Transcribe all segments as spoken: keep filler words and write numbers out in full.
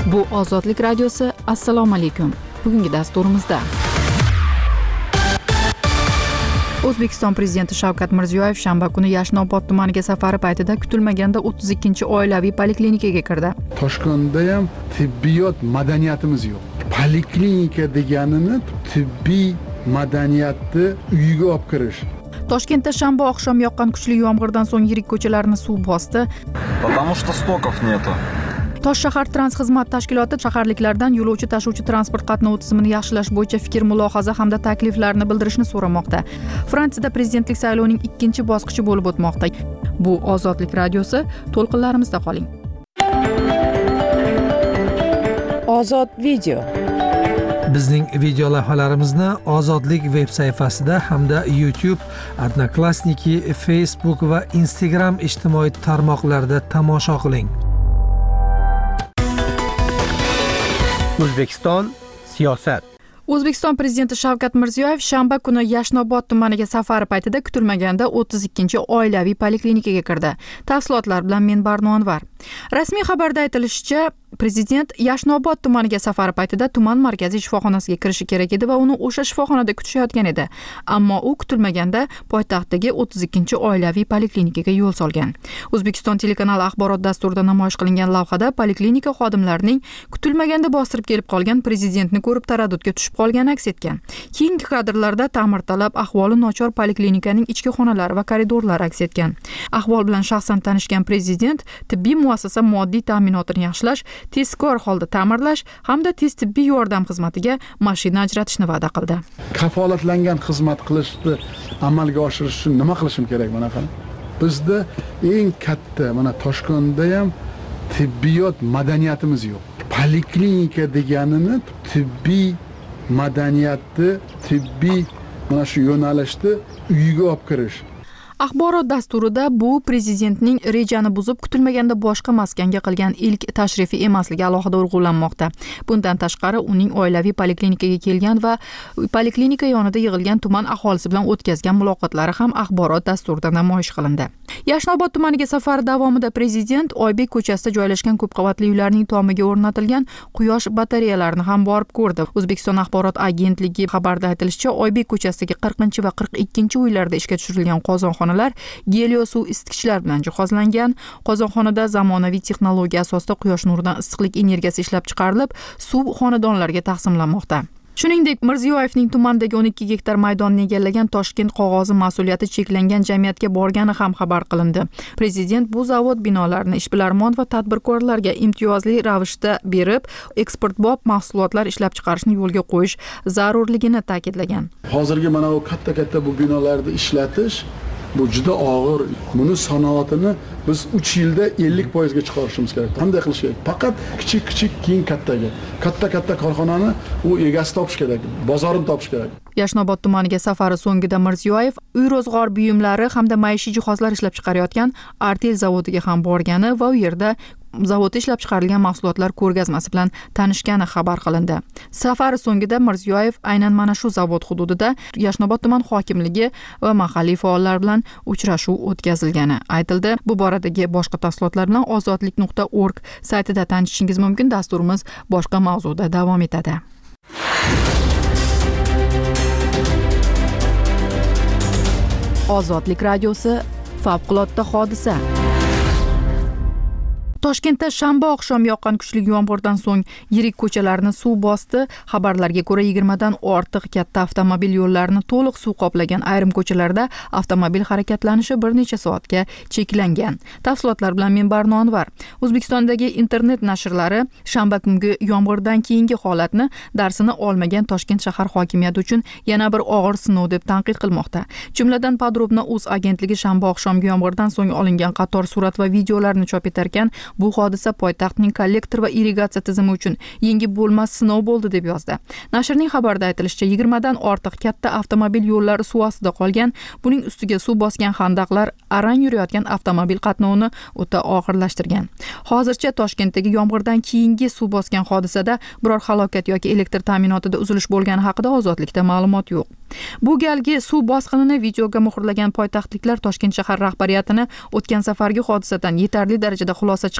Bu Ozodlik radiosi. Assalomu alaykum. Bugungi dasturimizda O'zbekiston prezidenti Shavkat Mirziyoyev shanba kuni Yashnobod tumaniga safari paytida kutilmaganda o'ttiz ikkinchi oilaviy poliklinikaga kirdi. Toshkentda ham tibbiyot madaniyatimiz yo'q. Poliklinika deganini tibbiy madaniyatni uyiga olib kirish. Toshkentda shanba oqshom yoqqan kuchli yomg'irdan so'ng yirik ko'chalarni suv bosdi. Потому что стоков нету. Toshshahar Transxizmat tashkiloti shaharliklardan yo'lovchi tashuvchi transport qatnovi tizimini yaxshilash bo'yicha fikr, mulohaza hamda takliflarni bildirishni so'ramoqda. Fransiyada prezidentlik saylovining ikkinchi bosqichi bo'lib o'tmoqda. Bu Ozodlik radiosi. To'lqinlarimizda qoling. Ozod video. Bizning video lavhalarimizni Ozodlik veb sayfasida hamda YouTube, Odnoklassniki, Facebook va Instagram ijtimoiy tarmoqlarida tomosha qiling. O'zbekiston siyosat. O'zbekiston prezidenti Shavkat Mirziyoyev shanba kuni Yashnobod tumaniga safari paytida kutilmaganda o'ttiz ikkinchi oilaviy poliklinikaga kirdi. Tafsilotlar bilan men Barno Anvar. Rasmiy xabarda aytilishicha, prezident Yashnobod tumaniga safari paytida tuman markaziy shifoxonasiga kirishi kerak edi va uni o'sha shifoxonada kutishayotgan edi. Ammo u kutilmaganda poytaxtdagi o'ttiz ikkinchi oilaviy poliklinikaga yo'l solgan. O'zbekiston telekanali axborot dasturida namoyish qilingan lavhada poliklinika xodimlarining kutilmaganda bostirib kelib qolgan prezidentni ko'rib taraddudga tushib qolgani aks etgan. Keyingi kadrlarda ta'mirtalab, ahvoli nochor poliklinikaning ichki xonalari va koridorlari aks etgan. Ahvol bilan shaxsan tanishgan prezident tibbiy muassasa moddiy ta'minotini yaxshilash, tezkor holda ta'mirlash hamda tez tibbiy yordam xizmatiga mashina ajratishni va'da qildi. Kafolatlangan xizmat qilishni amalga oshirish uchun nima qilishim kerak mana qani? Bizda eng katta mana Toshkentda ham tibbiyot madaniyatimiz yo'q. Poliklinika deganini tibbiy madaniyatni, tibbiy mana shu yo'nalishni uyiga olib kirish. Axborot dasturida bu prezidentning rejani buzib kutilmaganda boshqa maskanga qilgan ilk tashrifi emasligi alohida urg'ulanmoqda. Bundan tashqari uning oilaviy poliklinikaga kelgan va poliklinika yonida yig'ilgan tuman aholisi bilan o'tkazgan muloqotlari ham axborot dasturida namoyish qilindi. Yashnobod tumaniga safari davomida prezident Oybek ko'chasida joylashgan ko'p qavatli uylarning tomiga o'rnatilgan quyosh batareyalarini ham borib ko'rdi. O'zbekiston axborot agentligi xabarda aytilishicha, Oybek ko'chasidagi qirqinchi va qirq ikkinchi uylarda ishga tushirilgan qozonxonalar gelio suv isitgichlar bilan jihozlangan. Qozonxonada zamonaviy texnologiya asosida quyosh nuridan issiqlik energiyasi ishlab chiqarilib, suv xonadonlarga taqsimlanmoqda. Shuningdek, Mirziyoyevning tumandagi o'n ikki gektar maydonni egallagan Toshkent qog'ozi mas'uliyati cheklangan jamiyatga borgani ham xabar qilindi. Prezident bu zavod binolarini ishbilarmon va tadbirkorlarga imtiyozli ravishda berib, eksportbop mahsulotlar ishlab chiqarishni yo'lga qo'yish zarurligini ta'kidlagan. Hozirgi mana bu katta-katta bu binolarni ishlatish bu juda og'ir. Buni sanoatini biz uch yilda ellik foizga chiqarishimiz kerak. Qanday qilish kerak? Faqat kichik-kichik, keyin kattaga. Katta-katta korxonani u egasi topish kerak, bozorini topish kerak. Yashnobod tumaniga safari so'ngida Mirziyoyev uy ro'zg'or buyumlari hamda maishiy jihozlar ishlab chiqarayotgan Artel zavodiga ham borgani va u yerda zavodda ishlab chiqarilgan mahsulotlar ko'rgazmasi bilan tanishgani xabar qilindi. Safari so'ngida Mirziyoyev aynan mana shu zavod hududida Yashnobod tuman hokimligi va mahalliy faollar bilan uchrashuv o'tkazilgani aytildi. Bu boradagi boshqa tafsilotlar bilan ozodlik nuqta org saytida tanishishingiz mumkin. Dasturimiz boshqa mavzuda davom etadi. Ozodlik radiosi. Favqulodda hodisa. Toshkentda shanba oqshom yoqqan kuchli yomg'irdan so'ng yirik ko'chalarni suv bosdi. Xabarlarga ko'ra yigirma dan ortiq katta avtomobil yo'llarini to'liq suv qoplagan ayrim ko'chalarda avtomobil harakatlanishi bir necha soatga cheklangan. Tafsilotlar bilan men Barno Anvar. O'zbekistondagi internet nashrlari shanba kungi yomg'irdan keyingi holatni darsini olmagan Toshkent shahar hokimiyati uchun yana bir og'ir sinov deb tanqid qilmoqda. Jumladan Podrobna.uz agentligi shanba oqshomgi yomg'irdan so'ng olingan qator surat va videolarni chop etar ekan, bu hodisa poytaxtning kollektor va irrigatsiya tizimi uchun yengib bo'lmas sinov bo'ldi deb yozdi. Nashrning xabarida aytilishicha, yigirma dan ortiq katta avtomobil yo'llari suv ostida qolgan. Buning ustiga suv bosgan xandaqlar arang yurayotgan avtomobil qatnovini o'ta og'irlashtirgan. Hozircha Toshkentdagi yomg'irdan keyingi suv bosgan hodisada biror halokat yoki elektr ta'minotida uzilish bo'lgani haqida ozodlikda ma'lumot yo'q. Bu galgi suv bosqinini videoga muhrlagan poytaxtliklar Toshkent shahar rahbariyatini o'tgan safargi hodisadan yetarli darajada xulosa chiqarib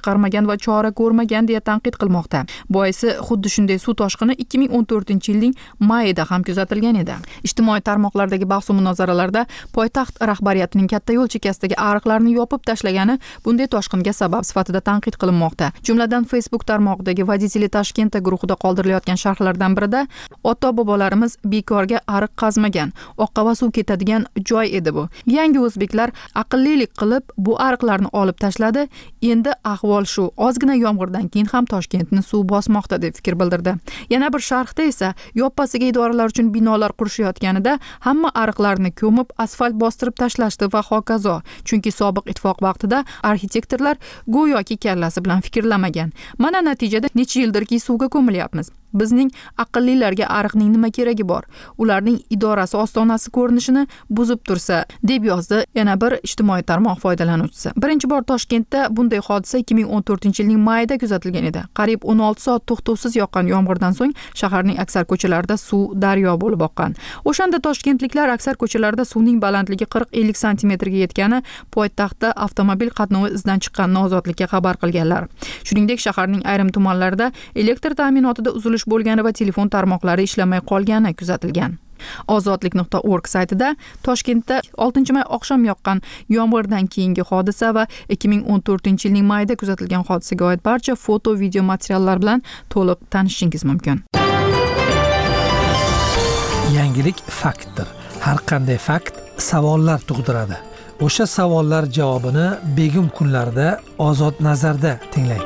chiqarmagan va chora ko'rmagan deya tanqid qilmoqda. Boisi xuddi shunday suv toshqini ikki ming o'n to'rtinchi yilning mayida ham kuzatilgan edi. Ijtimoiy tarmoqlardagi bahs va munozaralarda poytaxt rahbariyatining katta yo'l chekkasidagi ariqlarni yopib tashlagani bunday toshqinga sabab sifatida tanqid qilinmoqda. Jumladan Facebook tarmog'idagi Vodители Toshkentda guruhida qoldirilayotgan sharhlardan birida ota-bobolarimiz bekorga ariq qazmagan, oqqava suv ketadigan joy edi bu. Yangi o'zbeklar aqllilik qilib bu ariqlarni olib tashladi. Endi ahvol shu. Ozgina yomg'irdan keyin ham Toshkentni suv bosmoqda deb fikr bildirdi. Yana bir sharhda esa yoppasiga idoralar uchun binolar qurishayotganida hamma ariqlarni ko'mib asfalt bostirib tashlashdi va hokazo. Chunki sobiq ittifoq vaqtida arxitektorlar go'yoki kallasi bilan fikrlamagan. Mana natijada necha yildirki suvga ko'milyapmiz. Bizning aqllilarga ariqning nima keragi bor? Ularning idorasi ostonasi ko'rinishini buzib tursa, deb yozdi yana bir ijtimoiy tarmoq foydalanuvchisi. Birinchi bor Toshkentda bunday hodisa ikki ming o'n to'rtinchi yilning mayida kuzatilgan edi. Qariyb o'n olti soat to'xtovsiz yoqqan yomg'irdan so'ng shaharning aksar ko'chalarida suv daryo bo'lib oqqan. O'shanda toshkentliklar aksar ko'chalarda suvning balandligi qirq ellik santimetrga yetgani poytaxtda avtomobil qatnovi izdan chiqqanini ozodlikka xabar qilganlar. Shuningdek, shaharning ayrim tumanlarida elektr ta'minotida uzilish bo'lgani va telefon tarmoqlari ishlamay qolgani kuzatilgan. ozodlik nuqta org saytida Toshkentda oltinchi may oqshom yoqqan yomg'irdan keyingi hodisa va ikki ming o'n to'rtinchi yilning mayida kuzatilgan hodisaga oid barcha foto, video materiallar bilan to'liq tanishishingiz mumkin. Yangilik faktdir. Har qanday fakt savollar tug'diradi. O'sha savollar javobini begim kunlarda Ozod nazarda tinglang.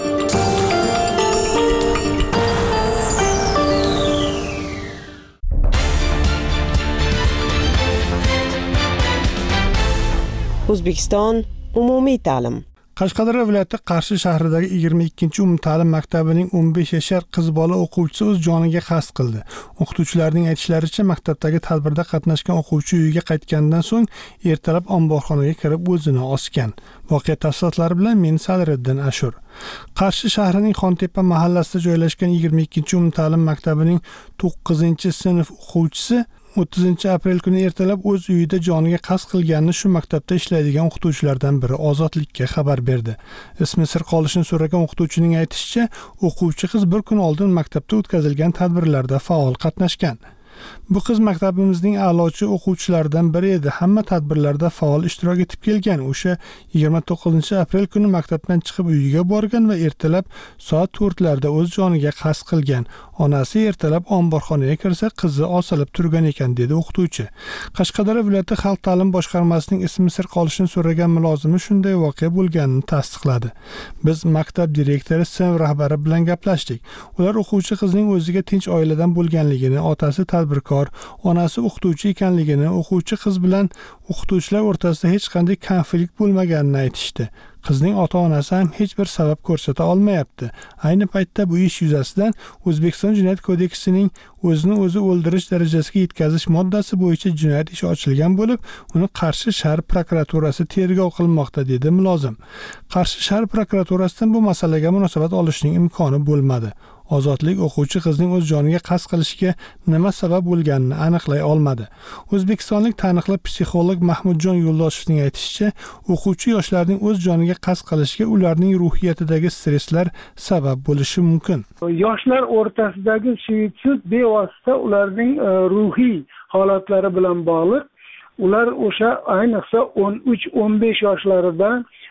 O'zbekiston umumiy ta'lim. Qashqadaryo viloyati Qarshi shahridagi yigirma ikkinchi umumta'lim maktabining o'n besh yashar qiz bola o'quvchisi o'z joniga qasd qildi. O'qituvchilarning aytishlaricha, maktabdagi tadbirda qatnashgan o'quvchi uyiga qaytgandan so'ng ertalab omborxonaga kirib o'zini osgan. Voqea tafsilotlari bilan men Sadriddin Ashur. Qarshi shahrining Xontepa mahallasida joylashgan yigirma ikkinchi umumta'lim maktabining to'qqizinchi sinf o'quvchisi o'ttizinchi aprel kuni ertalab o'z uyida joniga qasd qilganini shu maktabda ishlaydigan o'qituvchilardan biri Ozodlikka xabar berdi. Ismi sir qolishini so'ragan o'qituvchining aytishicha, o'quvchi qiz bir kun oldin maktabda o'tkazilgan tadbirlarda faol qatnashgan. Bu qiz maktabimizning a'lochi o'quvchilaridan biri edi. Hamma tadbirlarda faol ishtirok etib kelgan. O'sha yigirma to'qqizinchi aprel kuni maktabdan chiqib uyiga borgan va ertalab soat to'rtlarda o'z joniga qasd qilgan. Onasi ertalab omborxonaga kirsa, qizi osilib turgan ekan, dedi o'qituvchi. Qashqadaryo viloyati xalq ta'lim boshqarmasining ismi sir qolishini so'ragan mulozimi shunday voqea bo'lganini tasdiqladi. Biz maktab direktori, sinf rahbari bilan gaplashdik. Ular o'quvchi qizning o'ziga tinch oiladan bo'lganligini, otasi tadbirkor, onasi o'qituvchi ekanligini, o'quvchi qiz bilan o'qituvchilar o'rtasida hech qanday konflikt bo'lmaganini aytishdi. Qizning ota-onasi ham hech bir sabab ko'rsata olmayapti. Ayni paytda bu ish yuzasidan O'zbekiston Jinoyat kodeksining o'zini o'zi o'ldirish darajasiga yetkazish moddasi bo'yicha jinoyat ishi ochilgan bo'lib, uni Qarshi shahar prokuraturasi tergov qilmoqda, dedi mulozim. Qarshi shahar prokuraturasidan bu masalaga munosabat olishning imkoni bo'lmadi. Ozodlik o'quvchi qizning o'z joniga qasd qilishiga nima sabab bo'lganini aniqlay olmadi. O'zbekistonlik taniqli psixolog Mahmudjon Yo'ldoshevning aytishicha, o'quvchi yoshlarning o'z joniga qasd qilishiga ularning ruhiyatidagi stresslar sabab bo'lishi mumkin. Yoshlar o'rtasidagi suitsid bevosita ularning ruhiy holatlari bilan bog'liq. Ular o'sha ayniqsa o'n uch o'n besh yoshlarida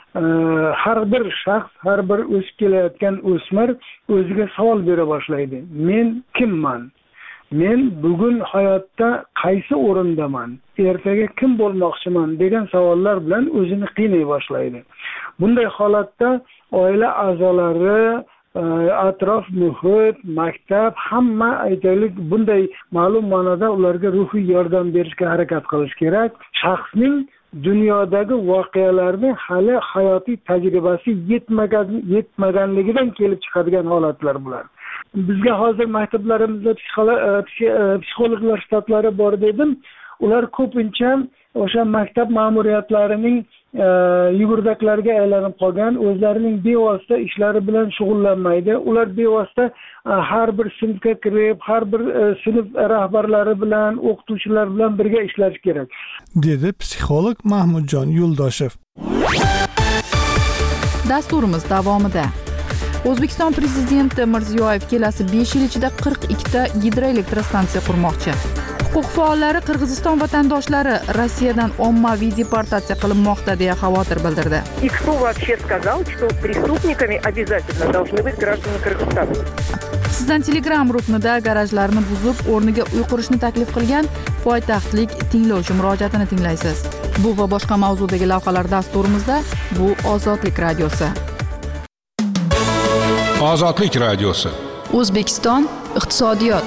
har bir shaxs, har bir o'sib kelayotgan o'smir o'ziga savol bera boshlaydi. Men kimman? Men bugun hayotda qaysi o'rindaman? Ertaga kim bo'lmoqchiman degan savollar bilan o'zini qiynay boshlaydi. Bunday holatda oila a'zolari, atrof muhit, maktab, hamma aytaylik bunday ma'lum ma'noda ularga ruhiy yordam berishga harakat qilish kerak. Shaxsning dunyodagi voqealarni hali hayotiy tajribasi yetmagan yetmaganligidan kelib chiqadigan holatlar bular. Bizga hozir maktablarimizda psixologlar shtatlari bor dedim. Ular ko'pincha o'sha maktab ma'muriyatlarining yugurdaklariga aylanib qolgan, o'zlarining bevosita ishlari bilan shug'ullanmaydi. Ular bevosita har bir sinfga kirib, har bir sinf rahbarlari bilan, o'qituvchilar bilan birga ishlash kerak, dedi psixolog Mahmudjon Yo'ldoshev. Dasturimiz davomida O'zbekiston prezidenti Mirziyoyev kelasi besh yil ichida qirq ikkita gidroelektrostansiya qurmoqchi. Huquq faollari Qirg'iziston vatandoshlari Rossiyadan ommaviy deportatsiya qilinmoqda deya xavotir bildirdi. И кто вообще сказал, что преступниками обязательно должны быть граждане Кыргызстана? Sizdan Telegram ruknida garajlarni buzib, o'rniga uy qurishni taklif qilgan poytaxtlik tinglovchi murojaatini tinglaysiz. Bu va boshqa mavzudagi lavhalar dasturimizda. Bu Ozodlik radiosi. Ozodlik radiosi. O'zbekiston iqtisodiyot.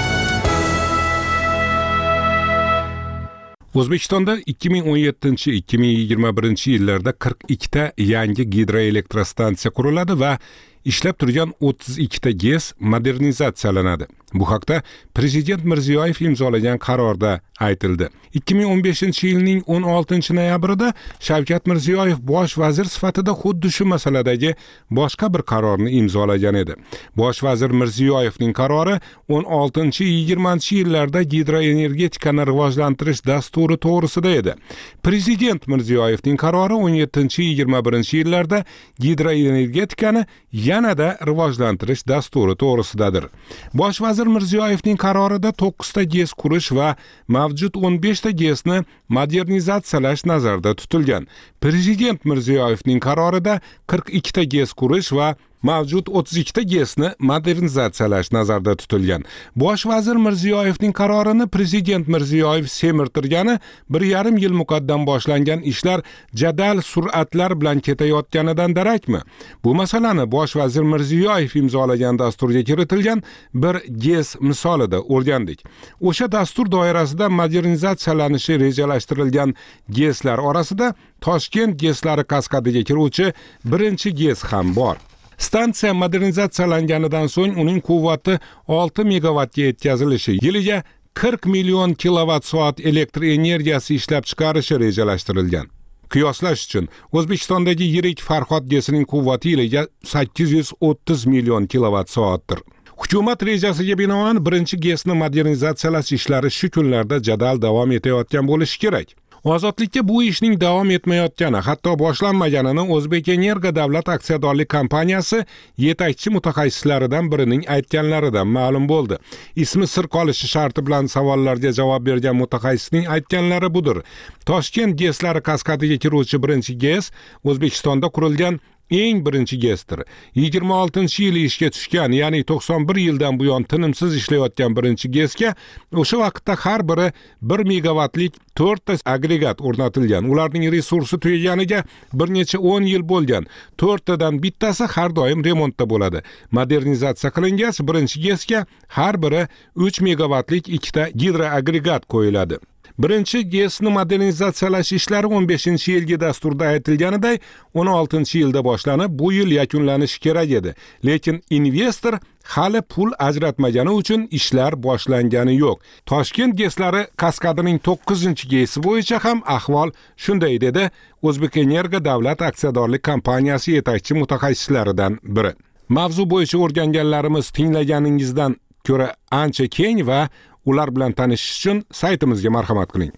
O'zbekistonda ikki ming o'n yettinchi - ikki ming yigirma birinchi yillarda qirq ikkita yangi gidroelektrostansiya quriladi va ishlab turgan o'ttiz ikkita GES modernizatsiyalanadi. Bu haqda Prezident Mirziyoyev imzolagan qarorda aytildi. ikki ming o'n beshinchi yilning o'n oltinchi noyabrida Shavkat Mirziyoyev bosh vazir sifatida xuddi shu masaladagi boshqa bir qarorni imzolagan edi. Bosh vazir Mirziyoyevning qarori o'n oltinchi - yigirmanchi yillarda gidroenergetikani rivojlantirish dasturi to'g'risida edi. Prezident Mirziyoyevning qarori o'n yettinchi - yigirma birinchi yillarda gidroenergetikani yanada rivojlantirish dasturi to'g'risidadir. Bosh vazir Mirziyoyevning qarorida to'qqizta GES qurish va mavjud o'n beshta GESni modernizatsiyalash nazarda tutilgan. Prezident Mirziyoyevning qarorida qirq ikkita GES qurish va mavjud o'ttiz ikkita GESni modernizatsiyalash nazarda tutilgan. Bosh vazir Mirziyoyevning qarorini Prezident Mirziyoyev semirtirgani bir yarim yil muqaddam boshlangan ishlar jadal sur'atlar bilan ketayotganidan darakmi? Bu masalani bosh vazir Mirziyoyev imzolagan dasturga kiritilgan bir GES misolida o'rgandik. O'sha dastur doirasida modernizatsiyalanishi rejalashtirilgan GESlar orasida Toshkent GESlari kaskadiga kiruvchi birinchi GES ham bor. Stansiya modernizatsiyalanganidan so'ng uning quvvati olti megawattga yetkazilishi, yiliga qirq million kilovat soat elektr energiyasi ishlab chiqarishi rejalashtirilgan. Qiyoslash uchun O'zbekistondagi yirik Farhod GESining quvvati yiliga sakkiz yuz o'ttiz million kilovat soatdir. Hukumat rejasiga binoan birinchi GESni modernizatsiyalash ishlari shu kunlarda jadal davom etayotgan bo'lishi kerak. Ozodlikka bu ishning davom etmayotgani, hatto boshlanmaganini O'zbekenergo davlat aksiyadorlik kompaniyasi yetakchi mutaxassislaridan birining aytganlaridan ma'lum bo'ldi. Ismi sir qolishi sharti bilan savollarga javob bergan mutaxassisning aytganlari budir. Toshkent GESlari kaskadiga kiruvchi birinchi GES O'zbekistonda qurilgan eng birinchi GESdir. yigirma oltinchi yili ishga tushgan, ya'ni to'qson bir yildan buyon tinimsiz ishlayotgan birinchi GESga o'sha vaqtda har biri bir megawattlik to'rtta agregat o'rnatilgan. Ularning resursi tugaganiga bir necha o'n yil bo'lgan. to'rttadan bittasi har doim remontda bo'ladi. Modernizatsiya qilingach, birinchi GESga har biri uch megawattlik ikkita gidroagregat qo'yiladi. Birinchi GESni modernizatsiyalash ishlari o'n beshinchi yilgi dasturda aytilganiday o'n oltinchi yilda boshlanib, bu yil yakunlanishi kerak edi. Lekin investor hali pul ajratmagani uchun ishlar boshlangani yo'q. Toshkent GESlari kaskadining to'qqizinchi GESi bo'yicha ham ahvol shunday dedi O'zbekenergo davlat aksiyadorlik kompaniyasi yetakchi mutaxassislaridan biri. Mavzu bo'yicha o'rganganlarimiz tinglaganingizdan ko'ra ancha keng va ular bilan tanishish uchun saytimizga marhamat qiling.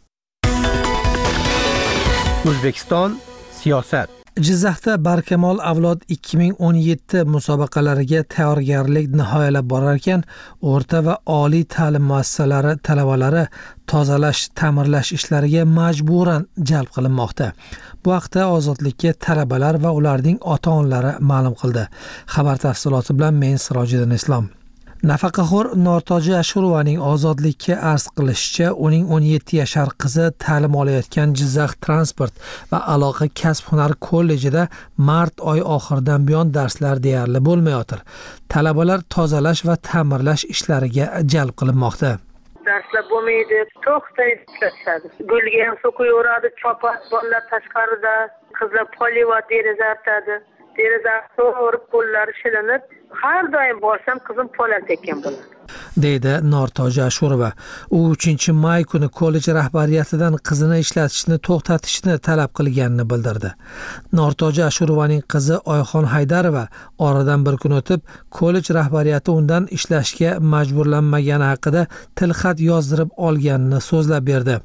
O'zbekiston siyosat. Jizzaxda Barkamol avlod ikki ming o'n yetti musobaqalariga tayyorgarlik nihoyalab borar ekan, o'rta va oliy ta'lim muassasalari talabalari tozalash, ta'mirlash ishlariga majburan jalb qilinmoqda. Bu haqda Ozodlikka talabalar va ularning ota-onalari ma'lum qildi. Xabar tafsiloti bilan men Sirojiddin Islom. Nafaqaxo'r Nortoji Ashurovaning Ozodlikka arz qilishicha, uning o'n yetti yashar qizi ta'lim olayotgan Jizzax transport va aloqa kasb-hunar kollejida mart oy oxiridan buyon darslar deyarli bo'lmayotir. Talabalar tozalash va ta'mirlash ishlariga jalb qilinmoqda. Darslar bo'lmaydi, to'xtay ishlashadi. Gulga ham suv quyyoradi, chopat bolalar tashqarida, qizlar polivat deraza artadi. Deraza so'rib qo'llari shilinib, har doim borsam qizim polat ekan bo'ladi, deydi Nortoji Ashurova. U uchinchi may kuni kollej rahbariyatidan qizini ishlatishni to'xtatishni talab qilganini bildirdi. Nortoji Ashurovaning qizi Oyxon Haydarova oradan bir kun o'tib, kollej rahbariyati undan ishlashga majburlanmagani haqida tilxat yozdirib olganini so'zlab berdi.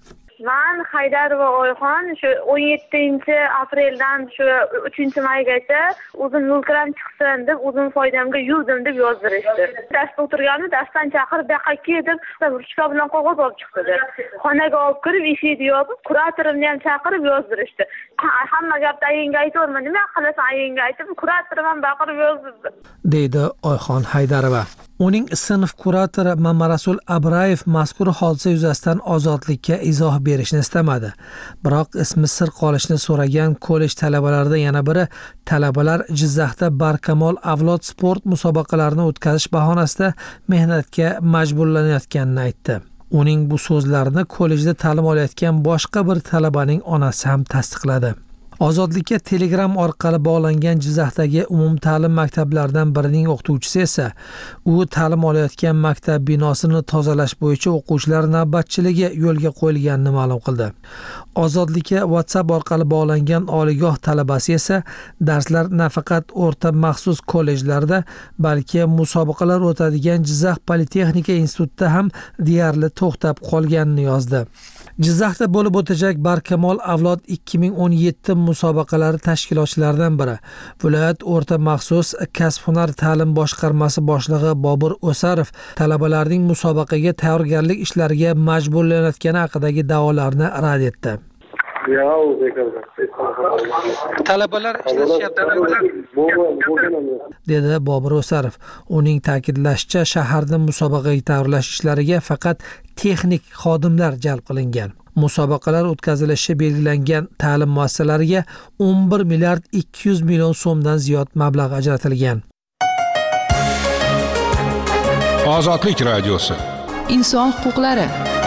Man Haydarova Oyxon shu o'n yettinchi apreldan shu uchinchi maygacha uzun yo'lkiram chiqsin deb o'zim foydamga yuvdim deb yozdirishdi. Darsda o'tirganimda darsdan chaqirib bu yoqqa kel deb ruchka bilan qog'oz olib chiqdi deb. Xonaga olib kirib eshikni yopib, kuratorimni ham chaqirib yozdirishdi. Hamma gapni ayangga aytaverman, nima qilasan ayangga aytib, kuratorim ham baqirib yozdirdi, deydi Oyxon Haydarova. Uning sinf kuratori Mamarasul Abrayev mazkur hodisa yuzasidan ozodlikka izoh berishni istamadi. Biroq ismi sir qolishni so'ragan kollej talabalaridan yana biri talabalar Jizzaxda Barkamol avlod sport musobaqalarini o'tkazish bahonasida mehnatga majburlanayotganini aytdi. Uning bu so'zlarini kollejda ta'lim olayotgan boshqa bir talabaning onasi ham tasdiqladi. Ozodlikka Telegram orqali bog'langan Jizzaxdagi umumta'lim maktablaridan birining o'qituvchisi esa u ta'lim olayotgan maktab binosini tozalash bo'yicha o'quvchilar navbatchiligi yo'lga qo'yilganini ma'lum qildi. Ozodlikka WhatsApp orqali bog'langan oliygoh talabasi esa darslar nafaqat o'rta maxsus kollejlarda, balki musobaqalar o'tadigan Jizzax Politexnika institutida ham deyarli to'xtab qolganini yozdi. Jizzaxda bo'lib o'tajak Barkamol avlod ikki ming o'n yetti musobaqalari tashkilotchilaridan biri viloyat o'rta maxsus kasb-hunar ta'lim boshqarmasi boshlig'i Bobur O'sarov talabalarning musobaqaga tayyorgarlik ishlariga majburlanayotgani haqidagi da'volarni rad etdi. Talabalar dedi Bobur O'sarov. Uning ta'kidlashicha, shaharda musobaqaga tayyorlash ishlariga faqat texnik xodimlar jalb qilingan. Musobaqalar o'tkazilishi belgilangan ta'lim muassasalariga o'n bir milliard ikki yuz million so'mdan ziyod mablag' ajratilgan. Ozodlik radiosi. Inson huquqlari.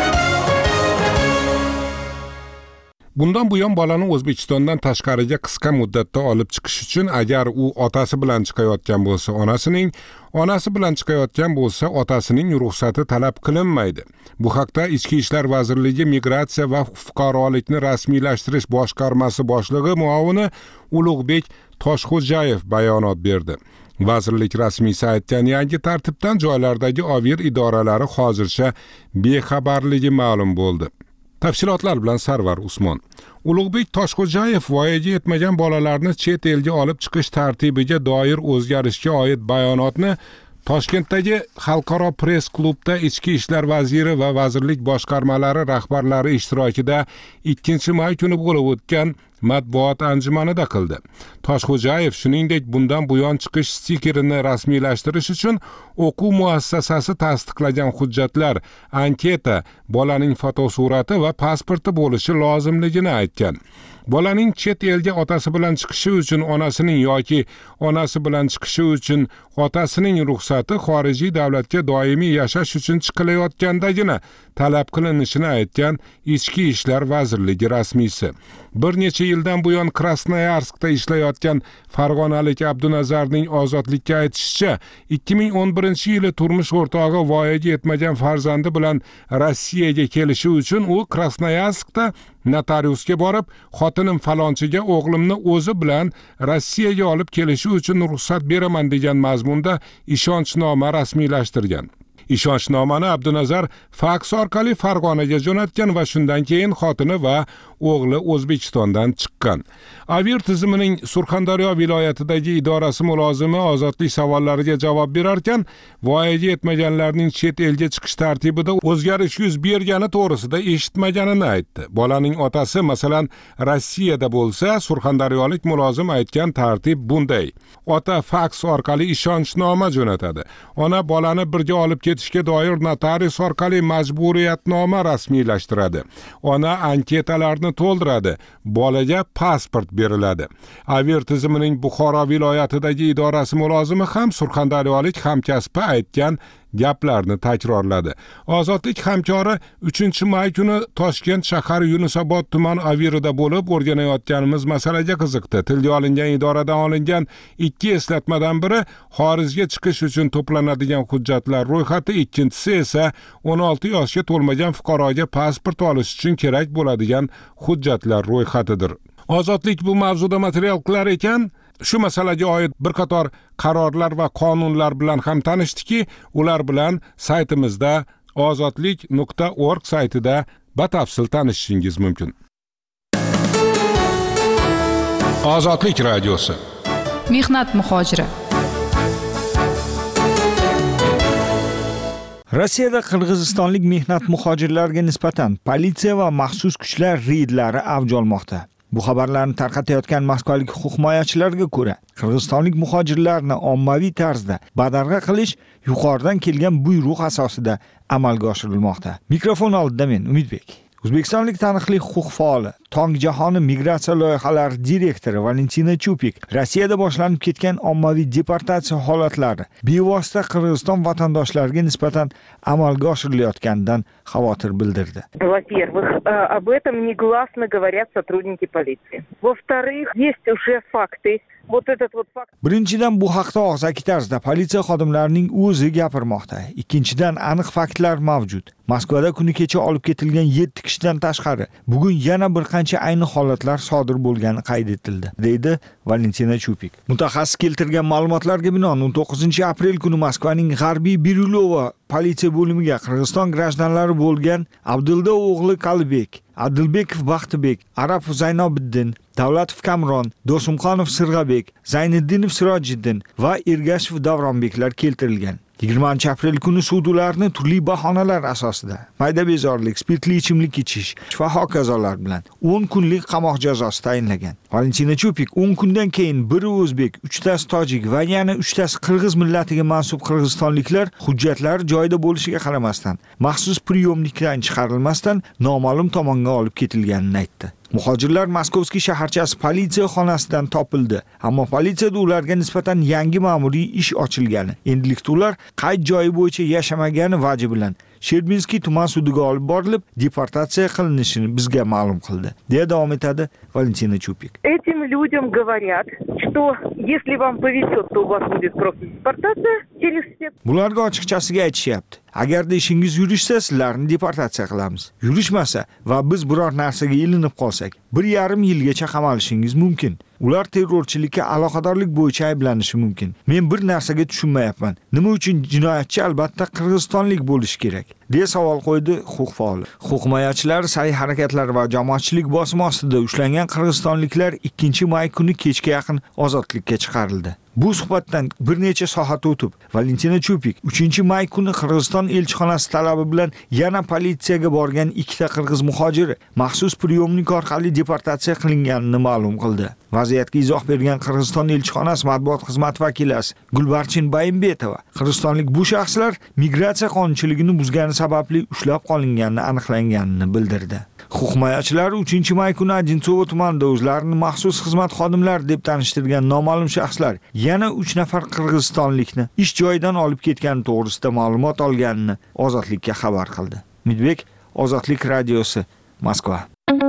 Bundan buyon bolani O'zbekistondan tashqariga qisqa muddatda olib chiqish uchun agar u otasi bilan chiqayotgan bo'lsa, onasining, onasi bilan chiqayotgan bo'lsa, otasining ruxsati talab qilinmaydi. Bu haqda Ichki ishlar vazirligi Migratsiya va fuqarolikni rasmiylashtirish boshqarmasi boshlig'i muavini Ulug'bek Toshxo'jayev bayonot berdi. Vazirlik rasmiysi aytgan yangi tartibdan joylardagi ovir idoralari hozircha bexabarligi ma'lum bo'ldi. Tafsilotlar bilan Sarvar Usmon. Ulug'bek Toshxo'jayev voyaga yetmagan bolalarni chet elga olib chiqish tartibiga doir o'zgarishga oid bayonotni Toshkentdagi Xalqaro press klubda Ichki ishlar vaziri va vazirlik boshqarmalari rahbarlari ishtirokida ikkinchi may kuni bo'lib o'tgan matbuot anjumanida qildi. Toshxo'jayev shuningdek bundan buyon chiqish stikerini rasmiylashtirish uchun o'quv muassasasi tasdiqlagan hujjatlar, anketa, bolaning fotosurati va pasporti bo'lishi lozimligini aytgan. Bolaning chet elga otasi bilan chiqishi uchun onasining yoki onasi bilan chiqishi uchun otasining ruxsati xorijiy davlatga doimiy yashash uchun chiqilayotgandagina talab qilinishini aytgan Ichki ishlar vazirligi rasmiysi. Bir necha yildan buyon Krasnoyarskda ishlayotgan farg'onalik Abdunazarning ozodlikka aytishicha, ikki ming o'n birinchi yili turmush o'rtog'i voyaga yetmagan farzandi bilan Rossiyaga kelishi uchun u Krasnoyarskda notariusga borib, xotinim falonchiga o'g'limni o'zi bilan Rossiyaga olib kelishi uchun ruxsat beraman degan mazmunda ishonchnoma rasmiylashtirgan. Ishonchnomani Abdunazar faks orqali Farg'onaga jo'natgan va shundan keyin xotini va o'g'li O'zbekistondan chiqqan. Avir tizimining Surxondaryo viloyatidagi idorasi mulozimi ozodlik savollariga javob berar ekan, voyaga yetmaganlarning chet elga chiqish tartibida o'zgarish yuz bergani to'g'risida eshitmaganini aytdi. Bolaning otasi, masalan, Rossiyada bo'lsa, surxondaryolik mulozim aytgan tartib bunday: ota faks orqali ishonchnoma jo'natadi. Ona bolani birga olib ketishga doir notarius orqali majburiyatnoma rasmiylashtiradi. Ona anketalarni to'ldiradi. Bolaga pasport beriladi. Avir tizimining Buxoro viloyatidagi idorasi mulozimi ham surxondaryolik hamkasbi aytgan gaplarni takrorladi. Ozodlik hamkori uchinchi may kuni Toshkent shahar Yunusobod tuman Avirida bo'lib o'rganayotganimiz masalaga qiziqdi. Tilga olingan idoradan olingan ikki eslatmadan biri xorijga chiqish uchun to'planadigan hujjatlar ro'yxati, ikkinchisi esa o'n olti yoshga to'lmagan fuqaroga pasport olish uchun kerak bo'ladigan hujjatlar ro'yxatidir. Ozodlik bu mavzuda material qilar ekan, shu masalaga oid bir qator qarorlar va qonunlar bilan ham tanishdiki, ular bilan saytimizda ozodlik nuqta org saytida batafsil tanishishingiz mumkin. Ozodlik radiosi. Mehnat muhojiri. Rossiyada qirg'izistonlik mehnat muhojirlarga nisbatan politsiya va maxsus kuchlar reydlari avj olmoqda. Bu xabarlarni tarqatayotgan moskvalik huquq himoyachilarga ko'ra, qirg'izistonlik muhojirlarni ommaviy tarzda badarg'a qilish yuqoridan kelgan buyruq asosida amalga oshirilmoqda. Mikrofon oldida men Umidbek. O'zbekistonlik taniqli huquq faoli, Tong jahoni migratsiya loyihalari direktori Valentina Chupik Rossiyada boshlanib ketgan ommaviy deportatsiya holatlari bevosita Qirg'iziston vatandoshlariga nisbatan amalga oshirilayotganidan xavotir bildirdi. Во-первых, об этом негласно говорят сотрудники полиции. Во-вторых, есть уже факты. Вот этот вот факт. Birinchidan bu haqda og'zaki tarzda politsiya xodimlarining o'zi gapirmoqda. Ikkinchidan aniq faktlar mavjud. Moskvada kuni kecha olib ketilgan yetti kishidan tashqari bugun yana bir qancha ayni holatlar sodir bo'lgani qayd etildi, deydi Valentina Chupik. Mutaxassis keltirgan ma'lumotlarga binoan o'n to'qqizinchi aprel kuni Moskvaning G'arbiy Birulova politsiya bo'limiga Qirg'iziston grajdanlari bo'lgan Abdulda o'g'li Qalbek, Adilbekov Baxtibek, Arapov Zaynobiddin, Davlatov Kamron, Do'sumxonov Sirg'abek, Zayniddinov Sirojiddin va Ergashev Davronbeklar keltirilgan. yigirmanchi aprel kuni sud ularni turli bahonalar asosida mayda bezorlik, spirtli ichimlik ichish va hokazolar bilan o'n kunlik qamoq jazosi tayinlagan. Valentina Chupik o'n kundan keyin biri o'zbek, uchtasi tojik va yana uchtasi qirg'iz millatiga mansub qirg'izistonliklar hujjatlari joyida bo'lishiga qaramasdan maxsus priyomnikdan chiqarilmasdan noma'lum tomonga olib ketilganini aytdi. Muhojirlar Moskovskiy shaharchasi politsiya xonasidan topildi, ammo politsiyada ularga nisbatan yangi ma'muriy ish ochilgani, endilikda ular qayd joyi bo'yicha yashamagani vaji bilan Sherbinskiy tuman sudiga olib borilib, deportatsiya qilinishini bizga ma'lum qildi, deya davom etadi Valentina Chupik. Этим людям говорят, что если вам повезет, то у вас будет просто депортация через все. Bularga ochiqchasiga aytishyapti. Agarda ishingiz yurishsa, sizlarni deportatsiya qilamiz. Yurishmasa va biz biror narsaga ilinib qolsak, bir yarim yilgacha qamalishingiz mumkin. Ular terrorchilikka aloqadorlik bo'yicha ayblanishi mumkin. Men bir narsaga tushunmayapman. Nima uchun jinoyatchi albatta qirg'izistonlik bo'lishi kerak? deya savol qo'ydi huquq faoli. Huquq himoyachilar sa'y-harakatlar va jamoatchilik bosimi ostida ushlangan qirg'izistonliklar ikkinchi may kuni kechga yaqin ozodlikka chiqarildi. Bu suhbatdan bir necha soat o'tib, Valentina Chupik uchinchi may kuni Qirg'iziston elchixonasi talabi bilan yana politsiyaga borgan ikkita qirg'iz muhojiri maxsus priyomnik orqali deportatsiya qilinganini ma'lum qildi. Vaziyatga izoh bergan Qirg'iziston elchixonasi matbuot xizmati vakilasi Gulbarchin Bayimbetova qirg'izistonlik bu shaxslar migratsiya qonunchiligini buzgani sababli ushlab qolinganini aniqlanganini bildirdi. Huquq himoyachilar uchinchi may kuni Ajinsovo tumanida o'zlarini maxsus xizmat xodimlari deb tanishtirgan noma'lum shaxslar yana uch nafar qirg'izistonlikni ish joyidan olib ketgani to'g'risida ma'lumot olganini Ozodlikka xabar qildi. Umidbek, Ozodlik radiosi, Moskva.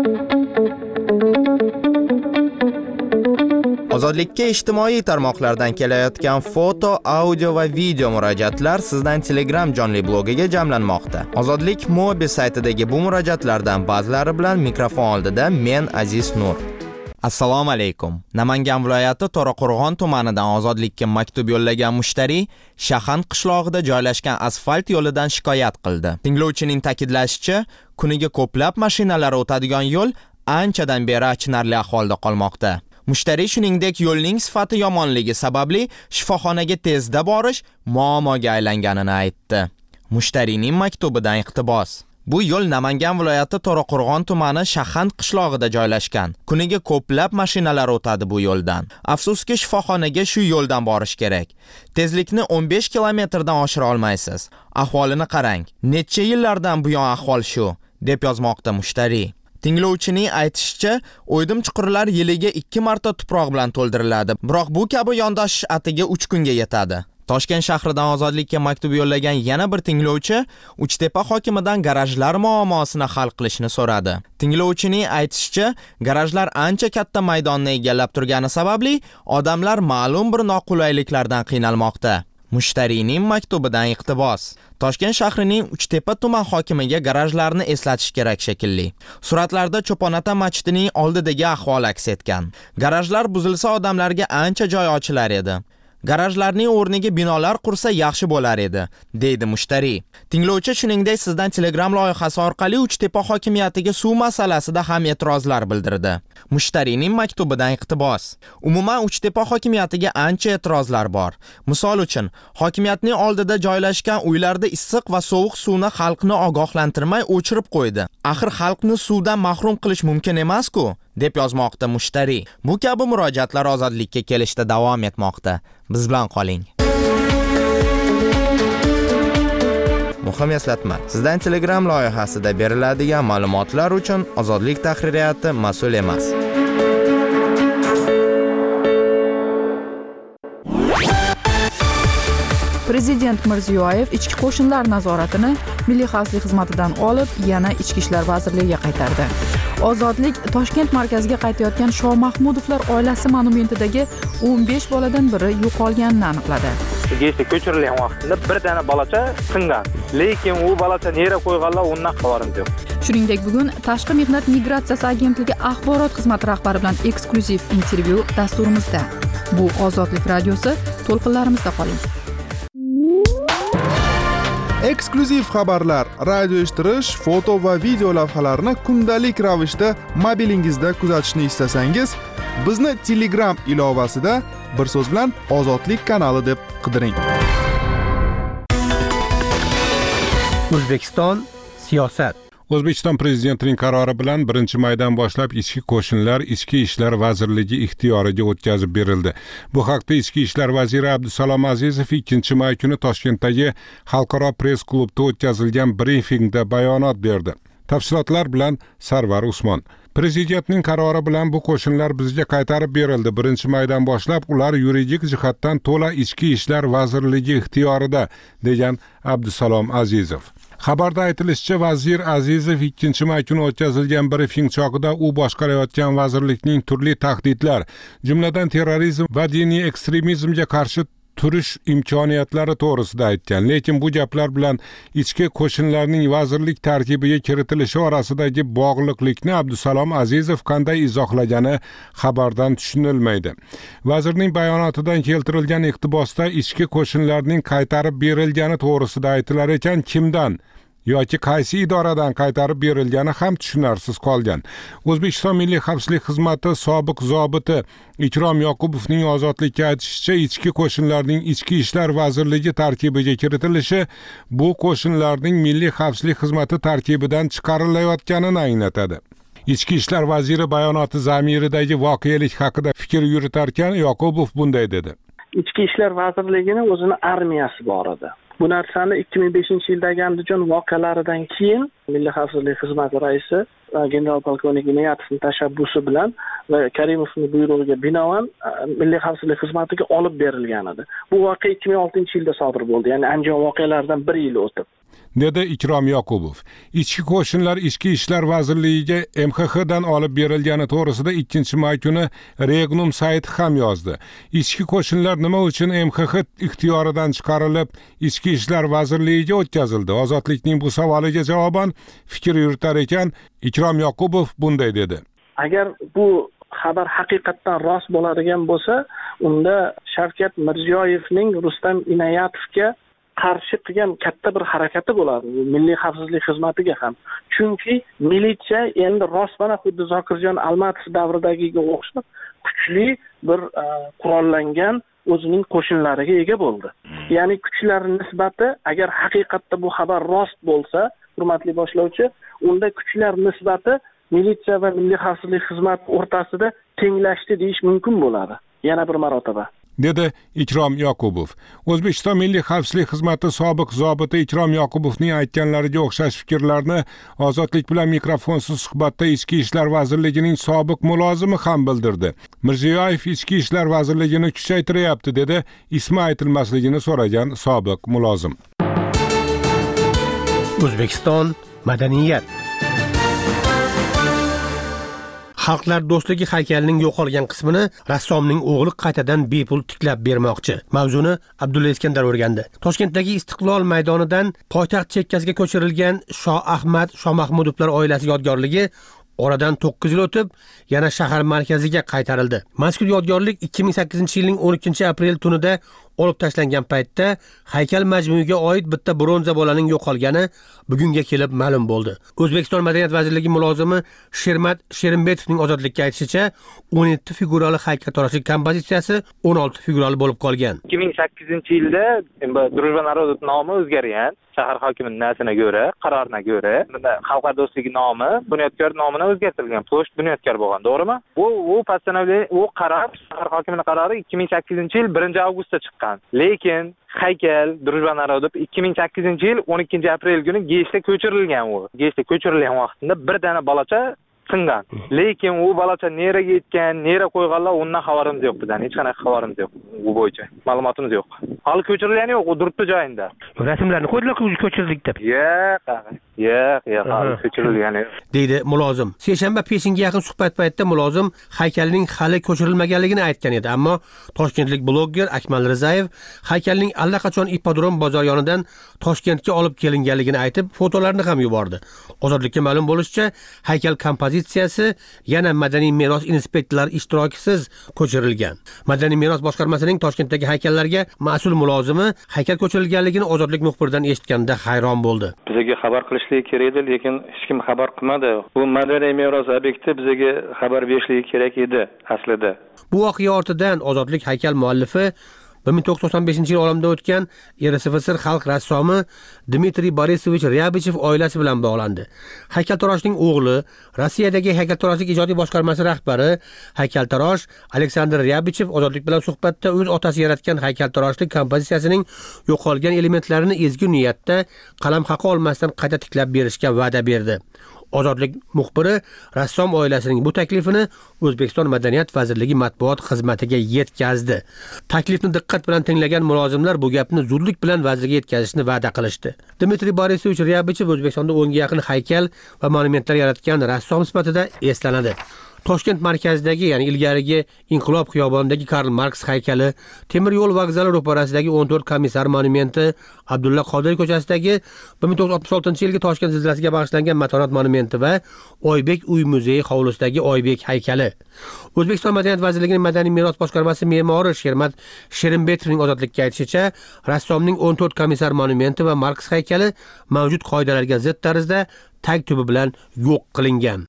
Ozodlikka ijtimoiy tarmoqlardan kelayotgan foto, audio va video murojaatlar sizdan Telegram jonli blogiga jamlanmoqda. Ozodlik Mobi saytidagi bu murojaatlardan ba'zilari bilan mikrofon oldida men Aziz Nur. Assalomu alaykum. Namangan viloyati To'raqo'rg'on tumanidan Ozodlikka maktub yo'llagan mushtariy Shahan qishlog'ida joylashgan asfalt yo'lidan shikoyat qildi. Tinglovchining ta'kidlashicha, kuniga ko'plab mashinalar o'tadigan yo'l anchadan beri achinarli ahvolda qolmoqda. Mushtariy shuningdek yo'lning sifati yomonligi sababli shifoxonaga tezda borish muammoga aylanganini aytdi. Mushtariyning maktubidan iqtibos. Bu yo'l Namangan viloyati To'raqo'rg'on tumani Shahan qishlog'ida joylashgan. Kuniga ko'plab mashinalar o'tadi bu yo'ldan. Afsuski shifoxonaga shu yo'ldan borish kerak. Tezlikni o'n besh kilometrdan oshira olmaysiz. Ahvolini qarang. Necha yillardan buyon ahvol shu, deb yozmoqda mushtariy. Tinglovchining aytishicha, o'ydim chuqurlar yiliga ikki marta tuproq bilan to'ldiriladi. Biroq bu kabi yondashish atiga uch kunga yetadi. Toshkent shahridan Ozodlikka maktub yo'llagan yana bir tinglovchi Uchtepa hokimidan garajlar muammosini hal qilishni so'radi. Tinglovchining aytishicha, garajlar ancha katta maydonni egallab turgani sababli odamlar ma'lum bir noqulayliklardan qiynalmoqda. Mushtariyning maktubidan iqtibos. Toshkent shahrining Uchtepa tuman hokimiga garajlarni eslatish kerak shekilli. Suratlarda Cho'ponota masjidining oldidagi ahvol aks etgan. Garajlar buzilsa odamlarga ancha joy ochilar edi. Garajlarning o'rniga binolar qursa yaxshi bo'lar edi, deydi mushtari. Tinglovchi shuningdek sizdan Telegram loyihasi orqali Uchtepa hokimiyatiga suv masalasida ham e'tirozlar bildirdi. Mushtarining maktubidan iqtibos. Umuman Uchtepa hokimiyatiga ancha e'tirozlar bor. Misol uchun, hokimiyatning oldida joylashgan uylarda issiq va sovuq suvni xalqni ogohlantirmay o'chirib qo'ydi. Axir xalqni suvdan mahrum qilish mumkin emas-ku, deb yozmoqda mushtari. Bu kabi murojaatlar ozodlikka kelishda davom etmoqda. Biz bilan qoling. Muhim eslatma. Sizdan Telegram loyihasida beriladigan ma'lumotlar uchun Ozodlik tahririyati mas'ul emas. Prezident Mirziyoyev ichki qo'shinlar nazoratini Milliy xavfsizlik xizmatidan olib, yana Ichki ishlar vazirligiga qaytardi. Ozodlik Toshkent markaziga qaytayotgan Shoh Mahmudovlar oilasi monumentidagi o'n besh boladan biri yo'qolganini aniqladi. Gesi ko'chirilgan vaqtida bir dana bolacha singan. Lekin u bolacha nera qo'yganlar undan xabarim yo'q. Shuningdek, bugun Tashqi mehnat migratsiyasi agentligi axborot xizmati rahbari bilan eksklyuziv intervyu dasturimizda. Bu Ozodlik radiosi, to'lqinlarimizda qoling. Eksklyuziv xabarlar, radio eshittirish, foto va video lavhalarni kundalik ravishda mobilingizda kuzatishni istasangiz, bizni Telegram ilovasida bir so'z bilan Ozodlik kanali deb qidiring. O'zbekiston siyosat. O'zbekiston prezidentining qarori bilan birinchi maydan boshlab ichki qo'shinlar Ichki ishlar vazirligi ixtiyoriga o'tkazib berildi. Bu haqda Ichki ishlar vaziri Abdusalom Azizov ikkinchi may kuni Toshkentdagi Xalqaro press klubda o'tkazilgan brifingda bayonot berdi. Tafsilotlar bilan Sarvar Usmon. Prezidentning qarori bilan bu qo'shinlar bizga qaytarib berildi. Birinchi maydan boshlab ular yuridik jihatdan to'la Ichki ishlar vazirligi ixtiyorida, degan Abdusalom Azizov. Xabarda aytilishicha, vazir Azizov ikkinchi may kuni o'tkazilgan brifing chog'ida u boshqarayotgan vazirlikning turli tahdidlar, jumladan terrorizm va diniy ekstremizmga qarshi turish imkoniyatlari to'g'risida aytgan. Lekin bu gaplar bilan ichki qo'shinlarning vazirlik tarkibiga kiritilishi orasidagi bog'liqlikni Abdusalom Azizov qanday izohlagani xabardan tushunilmaydi. Vazirning bayonotidan keltirilgan iqtibosda ichki qo'shinlarning qaytarib berilgani to'g'risida aytilar ekan, kimdan yoki qaysi idoradan qaytarib berilgani ham tushunarsiz qolgan. O'zbekiston Milliy xavfsizlik xizmati sobiq zobiti Ikrom Yoqubovning Ozodlikka aytishicha, ichki qo'shinlarning Ichki ishlar vazirligi tarkibiga kiritilishi bu qo'shinlarning Milliy xavfsizlik xizmati tarkibidan chiqarilayotganini anglatadi. Ichki ishlar vaziri bayonoti zamiridagi voqelik haqida fikr yuritarkan, Yoqubov bunday dedi. Ichki ishlar vazirligining o'zini armiyasi bor edi. Bu narsani ikki ming beshinchi yildagi Andijon voqealaridan keyin Milliy xavfsizlik xizmati raisi general polkovnik Inoyatovning tashabbusi bilan va Karimovning buyrug'iga binoan Milliy xavfsizlik xizmatiga olib berilgan edi. Bu voqea ikki ming oltinchi yilda sodir bo'ldi, ya'ni Andijon voqealaridan bir yil o'tib, dedi Ikrom Yoqubov. Ichki qo'shinlar Ichki ishlar vazirligiga M X X dan olib berilgani to'g'risida ikkinchi may kuni Regnum sayti ham yozdi. Ichki qo'shinlar nima uchun M X X ixtiyoridan chiqarilib Ichki ishlar vazirligiga o'tkazildi? Ozodlikning bu savoliga javoban fikr yuritar ekan, Ikrom Yoqubov bunday dedi. Agar bu xabar haqiqatdan rost bo'ladigan bo'lsa, unda Shavkat Mirziyoyevning Rustam Inoyatovga qarshi qilgan katta bir harakati bo'ladi Milliy xavfsizlik xizmatiga ham. Chunki militsiya endi rostmana xuddi Zokirjon Almatov davridagiga o'xshab kuchli bir qurollangan o'zining qo'shinlariga ega bo'ldi. Ya'ni kuchlar nisbati, agar haqiqatda bu xabar rost bo'lsa, hurmatli boshlovchi, unda kuchlar nisbati militsiya va Milliy xavfsizlik xizmati o'rtasida tenglashdi deyish mumkin bo'ladi. Yana bir marotaba, dedi Ikrom Yoqubov. O'zbekiston Milliy xavfsizlik xizmati sobiq zobiti Ikrom Yoqubovning aytganlariga o'xshash fikrlarni Ozodlik bilan mikrofonsiz suhbatda Ichki ishlar vazirligining sobiq mulozimi ham bildirdi. Mirziyoyev Ichki ishlar vazirligini kuchaytiryapti, dedi ismi aytilmasligini so'ragan sobiq mulozim. O'zbekiston madaniyat. Xalqlar do'stligi haykalining yo'qolgan qismini rassomning o'g'li qaytadan bepul tiklab bermoqchi. Mavzuni Abdulla Iskandar o'rgandi. Toshkentdagi Istiqlol maydonidan poytaxt chekkasiga ko'chirilgan Shoh Ahmad Shoh Mahmudovlar oilasi yodgorligi Oradan to'qqiz yil o'tib, yana shahar markaziga qaytarildi. Mazkur yodgorlik ikki ming sakkizinchi yilning o'n ikkinchi aprel tunida olib tashlangan paytda haykal majmuiga oid bitta bronza bolaning yo'qolgani bugunga kelib ma'lum bo'ldi. O'zbekiston Madaniyat vazirligi mulozimi Shermat Sherimbetovning ozodlikka aytishicha, o'n yetti figurali haykaltaroshlik kompozitsiyasi o'n olti figurali bo'lib qolgan. ikki ming sakkizinchi yilda Drujba narodov nomi o'zgargan. Shahar hokimining nasiga ko'ra, qaroriga ko'ra, xalqlar do'stligi nomi Bunyodkor nomiga o'zgartirilgan. Ploshd Bunyodkor bo'lgan, to'g'rimi? Bu u постановление, u qaror, shahar hokimining qarori ikki ming sakkizinchi yil birinchi avgustda chiqqan. Lekin haykal Drujba narodov ikki ming sakkizinchi yil o'n ikkinchi aprel kuni Geshga ko'chirilgan u. Geshga ko'chirilgan vaqtida bir dana bolacha singan. Lekin u bolacha neraga yetgan, nera qo'yganlar, undan xabarimiz yo'q bizdan. Hech qanaqa xabarimiz yo'q. Bu bo'yicha ma'lumotimiz yo'q. Hali ko'chirilgani yo'q, u turibdi joyida. Rasmlarni qo'ydilar, ko'chirdik deb. Yo'q, yo'q, yo'q, hali ko'chirilgani yo'q. deydi mulozim. Seshanba peshinga yaqin suhbat paytida mulozim haykalning hali ko'chirilmaganligini aytgan edi, ammo toshkentlik blogger Akmal Rizayev haykalning allaqachon Ipodrom bozor yonidan Toshkentga olib kelinganligini aytib, fotolarni ham yubordi. Ozodlikka ma'lum bo'lishicha, haykal kompozitsiyasi yana madaniy meros inspektorlari ishtirokisiz ko'chirilgan. Madaniy meros boshqarmasining Toshkentdagi haykallarga mas'ul mulozimi haykal ko'chirilganligini Ozodlik muxbiridan eshitganda hayron bo'ldi. Bizga xabar qilishligi kerak edi, lekin hech kim xabar qilmadi. Bu madaniy meros obyekti bizga xabar berishligi kerak edi aslida. Bu voqea ortidan Ozodlik haykal muallifi bir ming to'qson to'qson beshinchi yil olamda o'tgan R S F S R xalq rassomi Dmitriy Borisovich Ryabichev oilasi bilan bog'landi. Haykaltaroshning o'g'li, Rossiyadagi haykaltaroshlik ijodiy boshqarmasi rahbari, haykaltarosh Aleksandr Ryabichev Ozodlik bilan suhbatda o'z otasi yaratgan haykaltaroshlik kompozitsiyasining yo'qolgan elementlarini ezgu niyatda qalam haqi olmasdan qayta tiklab berishga va'da berdi. Ozodlik muxbiri rassom oilasining bu taklifini O'zbekiston Madaniyat vazirligi matbuot xizmatiga yetkazdi. Taklifni diqqat bilan tinglagan mulozimlar bu gapni zudlik bilan vazirga yetkazishni va'da qilishdi. Dmitriy Borisovich Ryabichev O'zbekistonda o'nga yaqin haykal va monumentlar yaratgan rassom sifatida eslanadi. Toshkent markazidagi, ya'ni ilgarigi Inqilob xiyobonidagi Karl Marx haykali, temir yo'l vokzali ro'parasidagi o'n to'rt komissar monumenti, Abdulla Qodiriy ko'chasidagi bir ming to'qqiz yuz oltmish oltinchi yilgi Toshkent zilzilasiga bag'ishlangan Matonat monumenti va Oybek uy muzeyi hovlisidagi Oybek haykali. O'zbekiston Madaniyat vazirligining madaniy meros boshqarmasi me'mori Shermat Sherimbetovning ozodlikka aytishicha, rassomning o'n to'rt komissar monumenti va Marx haykali mavjud qoidalarga zid tarzda tag tubi bilan yo'q qilingan.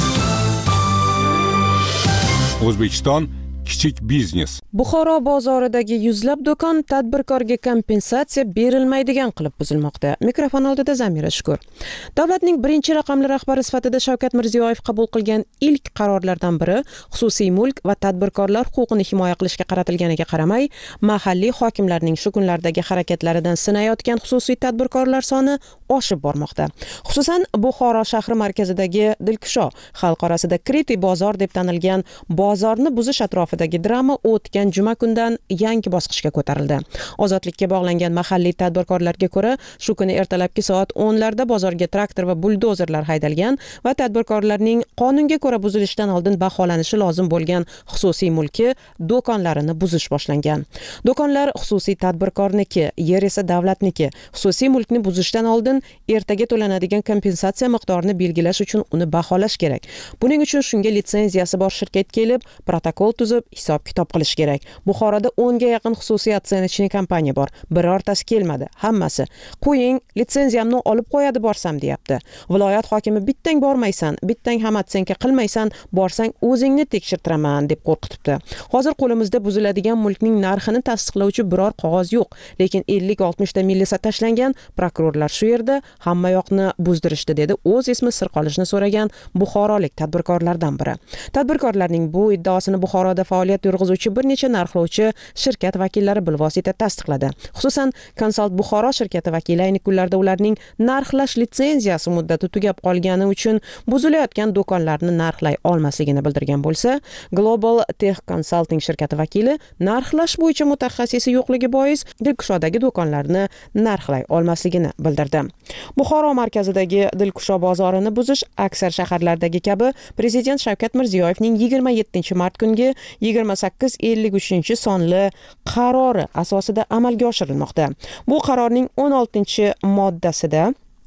O'zbekiston kichik biznes. Buxoro bozoridagi yuzlab do'kon tadbirkorga kompensatsiya berilmaydigan qilib buzilmoqda. Mikrofon oldida Zamira Shukur. Davlatning birinchi raqamli rahbari sifatida Shavkat Mirziyoyev qabul qilgan ilk qarorlardan biri xususiy mulk va tadbirkorlar huquqini himoya qilishga qaratilganiga qaramay, mahalliy hokimlarning shu kunlardagi harakatlaridan sinayotgan xususiy tadbirkorlar soni oshib bormoqda. Xususan, Buxoro shahri markazidagi Dilkusho xalq orasida Kriti bozor deb tanilgan bozorni buzish atrofidagi drama o'tgan juma kundan yangi bosqichga ko'tarildi. Ozodlikka bog'langan mahalliy tadbirkorlarga ko'ra, shu kuni ertalabki soat o'nlarda bozorga traktor va buldozerlar haydalgan va tadbirkorlarning qonunga ko'ra buzilishidan oldin baholanishi lozim bo'lgan xususiy mulki do'konlarini buzish boshlangan. Do'konlar xususiy tadbirkorniki, yer esa davlatniki. Xususiy mulkni buzishdan oldin ertaga to'lanadigan kompensatsiya miqdorini belgilash uchun uni baholash kerak. Buning uchun shunga litsenziyasi bor shirkat kelib, protokol tuzib, hisob-kitob qilish kerak. Buxoroda o'nga yaqin xususiy aksiyachilik kompaniya bor. Birortasi kelmadi, hammasi. Qo'ying, litsenziyamni olib qo'yadi borsam deyapti. Viloyat hokimi bittang bormaysan, bittang ham atsenka qilmaysan, borsang o'zingni tekshirtiraman deb qo'rqitibdi. Hozir qo'limizda buziladigan mulkning narxini tasdiqlovchi biror qog'oz yo'q, lekin ellik oltmish ta millisa tashlangan, prokurorlar shu yerda hamma yoqni buzdirishdi dedi o'z ismi sir qolishni so'ragan buxorolik tadbirkorlardan biri. Tadbirkorlarning bu iddaosini Buxoroda faoliyat yurg'izuvchi bir necha narxlovchi shirkat vakillari bilvosita tasdiqladi. Xususan, Consult Buxoro shirkati vakili ayni kunlarda ularning narxlash litsenziyasi muddati tugab qolgani uchun buzilayotgan do'konlarni narxlay olmasligini bildirgan bo'lsa, Global Tech Consulting shirkati vakili narxlash bo'yicha mutaxassisi yo'qligi bois Dilkushodagi do'konlarni narxlay olmasligini bildirdi. Buxoro markazidagi Dilkusho bozorini buzish aksar shaharlardagi kabi Prezident Shavkat Mirziyoyevning yigirma yettinchi mart kungi yigirma sakkiz ellik uchinchi sonli qarori asosida amalga oshirilmoqda. Bu qarorning o'n oltinchi moddasida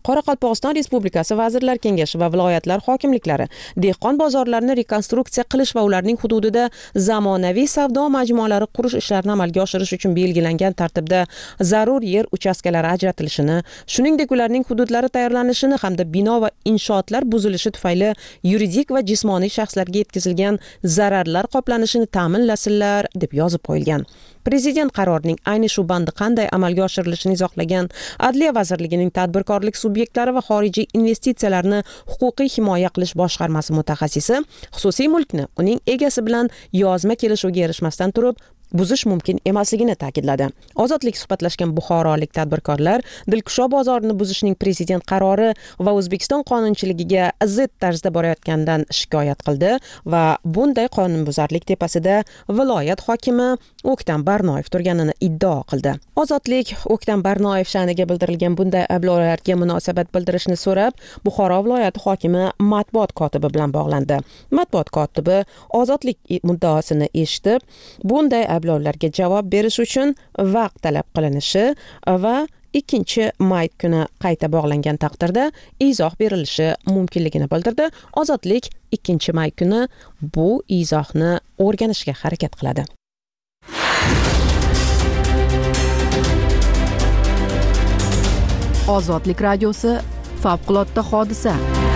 Qoraqalpog'iston Respublikasi Vazirlar Kengashi va viloyatlar hokimliklari dehqon bozorlarini rekonstruksiya qilish va ularning hududida zamonaviy savdo majmualari qurish ishlarini amalga oshirish uchun belgilangan tartibda zarur yer uchastkalari ajratilishini, shuningdek ularning hududlari tayyorlanishini hamda bino va inshootlar buzilishi tufayli yuridik va jismoniy shaxslarga yetkazilgan zararlar qoplanishini ta'minlasinlar deb yozib qo'yilgan. Prezident qarorining ayni shu bandi qanday amalga oshirilishini izohlagan Adliya vazirligining tadbirkorlik subyektlari va xorijiy investitsiyalarni huquqiy himoya qilish boshqarmasi mutaxassisi xususiy mulkni uning egasi bilan yozma kelishuvga erishmasdan turib buzish mumkin emasligini ta'kidladi. Ozodlik suhbatlashgan buxorolik tadbirkorlar Dilkusho bozorini buzishning prezident qarori va O'zbekiston qonunchiligiga zid tarzda borayotganidan shikoyat qildi va bunday qonunbuzarlik tepasida viloyat hokimi O'ktam Barnoyev turganini iddao qildi. Ozodlik O'ktam Barnoyev sha'niga bildirilgan bunday ayblovlarga munosabat bildirishni so'rab, Buxoro viloyati hokimi matbuot kotibi bilan bog'landi. Matbuot kotibi ozodlik muddaosini eshitib, bunday ayblovlarga javob berish uchun vaqt talab qilinishi va ikkinchi may kuni qayta bog'langan taqdirda izoh berilishi mumkinligini bildirdi. Ozodlik ikkinchi may kuni bu izohni o'rganishga harakat qiladi. Ozodlik radiosi favqulodda hodisa.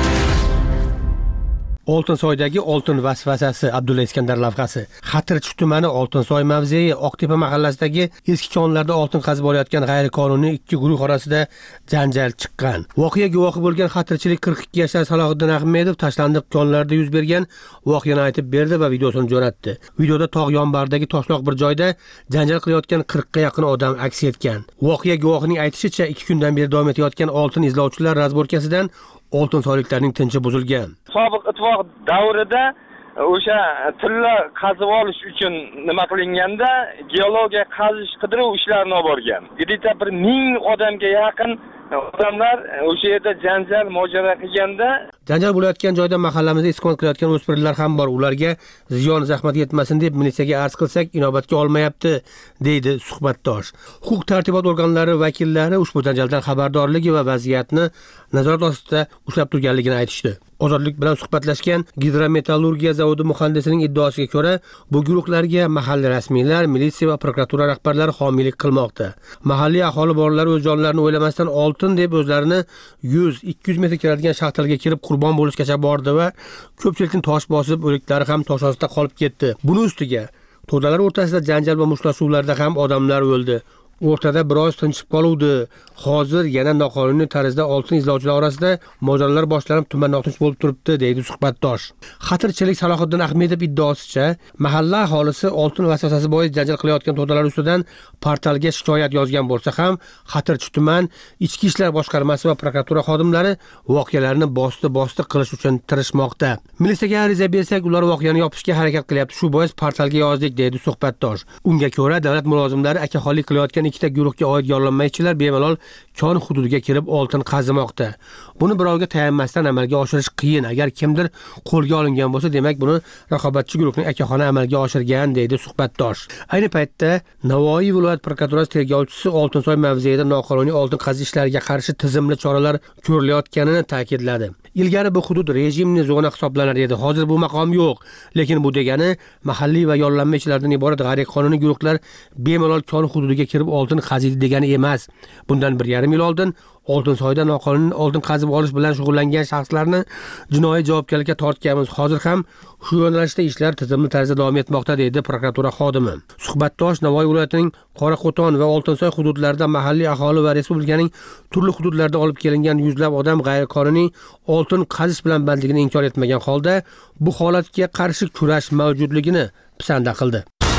Oltinsoydagi oltin vasvasasi Abdulla Iskandar lavhasi. Xatirchi tumani Oltinsoy mavzei Oqtepa mahallasidagi eski konlarda oltin qazib olayotgan g'ayriqonuniy ikki guruh orasida janjal chiqqan. Voqea guvohi bo'lgan xatirchilik qirq ikki yoshli Salohiddin Ahmedov tashlandiq konlarda yuz bergan voqeani aytib berdi va videosini jo'natdi. Videoda tog' yonbaridagi toshloq bir joyda janjal qilayotgan qirqqa yaqin odam aks etgan. Voqea guvohining aytishicha, ikki kundan beri davom etayotgan oltin izlovchilar razborkasidan oltinsoyliklarning tinchi buzilgan. Sobiq ittifoq davrida o'sha tilla qazib olish uchun nima qilinganda geologiya qazish qidiruv ishlarini olib borgan. Gidita bir ming odamga yaqin odamlar o'sha yerda janjal mojaro qilganda, janjal bo'layotgan joyda mahallamizda istiqomat qilayotgan o'smirlar ham bor. Ularga ziyon zahmat yetmasin deb militsiyaga arz qilsak, inobatga olmayapti, deydi suhbatdosh. Huquq tartibot organlari vakillari ushbu janjaldan xabardorligi va vaziyatni nazorat ostida ushlab turganligini aytishdi. Ozodlik bilan suhbatlashgan Gidrometallurgiya zavodi muhandisining iddaosiga ko'ra, bu guruhlarga mahalliy rasmiylar, militsiya va prokuratura rahbarlari homiylik qilmoqda. Mahalliy aholi borlar o'z jonlarini o'ylamasdan oltin deb o'zlarini yuz ikki yuz metr keladigan shaxtalarga kirib qurbon bo'lishgacha bordi va ko'pchilikning tosh bosib, o'liklari ham tosh ostida qolib ketdi. Buni ustiga to'dalar o'rtasida janjal va mushtlashuvlarda ham odamlar o'ldi. O'rtada biroz tinchib qoluvdi. Hozir yana noqonuniy tarzda oltin izlovchilar orasida mojarolar boshlanib tuman notinch bo'lib turibdi, deydi suhbatdosh. Xatirchilik Salohiddin Ahmedov iddaosicha, mahalla aholisi oltin vasvasasi bois janjal qilayotgan to'dalar ustidan portalga shikoyat yozgan bo'lsa ham, Xatirchi tuman ichki ishlar boshqarmasi va prokuratura xodimlari voqealarni bosti-bosti qilish uchun tirishmoqda. Militsiyaga ariza bersak, ular voqeani yopishga harakat qilyapti. Shu bois portalga yozdik, deydi suhbatdosh. Unga ko'ra, davlat mulozimlari akaxonlik qilayotgan ikkita guruhga oid yollanmachilar bemalol kon hududiga kirib oltin qazimoqda. Buni birovga tayanmasdan amalga oshirish qiyin. Agar kimdir qo'lga olingan bo'lsa, demak buni raqobatchi guruhning akaxoni amalga oshirgan, deydi suhbatdosh. Ayni paytda Navoiy viloyat prokuraturasi tergovchisi Oltinsoy mavzeida noqonuniy oltin qazish ishlariga qarshi tizimli choralar ko'rilayotganini ta'kidladi. Ilgari bu hudud rejimli zona hisoblanar edi. Hozir bu maqom yo'q. Lekin bu degani mahalliy va yollanmachilardan iborat g'ayriqonuniy guruhlar bemalol kon hududiga kirib oltin qaziydi degani emas. Bundan bir yarim yil oldin Oltinsoyda noqonuniy oltin qazib olish bilan shug'ullangan shaxslarni jinoiy javobgarlikka tortganmiz. Hozir ham shu yo'nalishda ishlar tizimli tarzda davom etmoqda, deydi prokuratura xodimi. Suhbatdosh Navoiy viloyatining Qoraqo'ton va Oltinsoy hududlarida mahalliy aholi va respublikaning turli hududlaridan olib kelingan yuzlab odam g'ayriqonuniy oltin qazish bilan bandligini inkor etmagan holda bu holatga qarshi kurash mavjudligini pisanda qildi.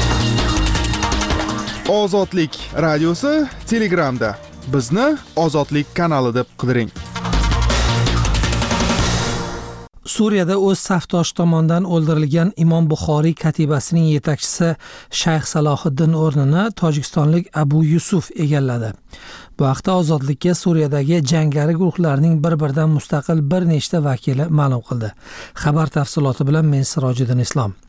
Ozodlik radiosi Telegramda. Bizni Ozodlik kanali deb qidiring. Suriyada o'z safdosh tomonidan o'ldirilgan Imom Buxoriy katibasining yetakchisi Shayx Salohiddin o'rnini tojikistonlik Abu Yusuf egalladi. Bu haqda Ozodlikka Suriyadagi jangari guruhlarning bir-biridan mustaqil bir nechta vakili ma'lum qildi. Xabar tafsiloti bilan men Sirojiddin Islom.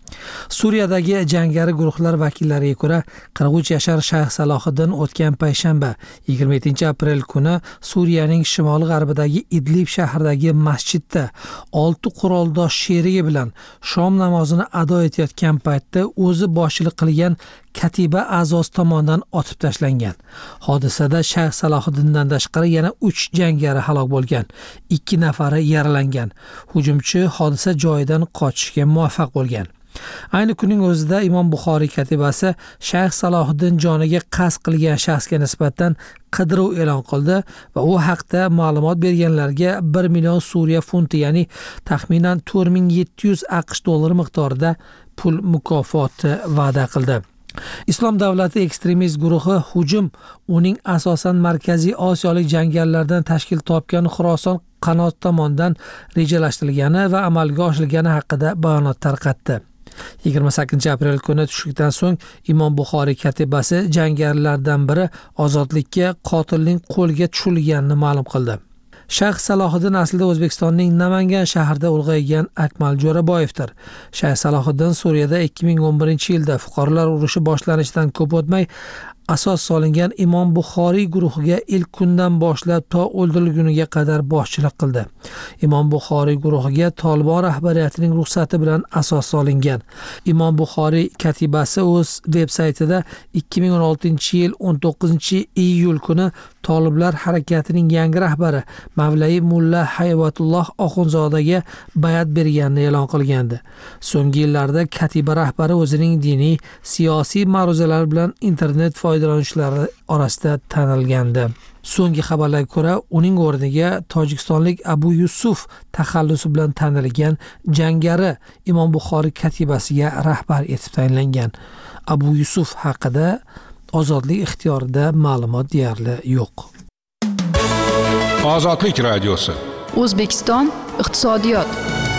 Suriyadagi jangari guruhlar vakillariga ko'ra, qirq uch yashar Shayx Salohiddin o'tgan payshanba yigirma yettinchi aprel kuni Suriyaning shimoli-g'arbidagi Idlib shahridagi masjidda olti quroldosh sherigi bilan shom namozini ado etayotgan paytda o'zi boshchilik qilgan katiba a'zosi tomonidan otib tashlangan. Hodisada Shayx Salohiddindan tashqari yana uch jangari halok bo'lgan, ikki nafari yaralangan. Hujumchi hodisa joyidan qochishga muvaffaq bo'lgan. Ayni kunning o'zida Imom Buxoriy katibasi Shayx Salohiddin joniga qasd qilgan shaxsga nisbatan qidiruv e'lon qildi va u haqda ma'lumot berganlarga bir million Suriya funti, ya'ni taxminan to'rt ming yetti yuz AQSh dollari miqdorida pul mukofoti va'da qildi. Islom davlati ekstremist guruhi hujum uning asosan Markaziy Osiyolik jangarilardan tashkil topgan Xuroson qanoti tomonidan rejalashtirilgani va amalga oshirilgani haqida bayonot tarqatdi. yigirma sakkizinchi aprel kuni tushlikdan so'ng Imom Buxoriy katibasi jangarilardan biri ozodlikka qotilning qo'lga tushirilganini ma'lum qildi. Shayx Salohiddin aslida O'zbekistonning Namangan shahrida ulg'aygan Akmal Jo'raboyevdir. Shayx Salohiddin Suriyada ikki ming o'n birinchi yilda fuqarolar urushi boshlanishidan ko'p o'tmay asos solingan Imom Buxoriy guruhiga ilk kundan boshlab to o'ldirilguniga qadar boshchilik qildi. Imom Buxoriy guruhiga Tolibon rahbariyatining ruxsati bilan asos solingan. Imom Buxoriy katibasi o'z veb-saytida ikki ming o'n oltinchi yil o'n to'qqizinchi iyul kuni Toliblar harakatining yangi rahbari Mavlai Mulla Hayvatulloh Oxunzodaga bayat berganini e'lon qilgandi. So'nggi yillarda katiba rahbari o'zining diniy, siyosiy ma'ruzalar bilan internet foydalanuvchilari orasida tanilgandi. So'nggi xabarlarga ko'ra, uning o'rniga tojikistonlik Abu Yusuf taxallusi bilan tanilgan jangari Imom Buxoriy katibasiga rahbar etib tayinlangan. Abu Yusuf haqida Ozodlik ixtiyorida ma'lumot deyarli yo'q. Ozodlik radiosi. O'zbekiston iqtisodiyot.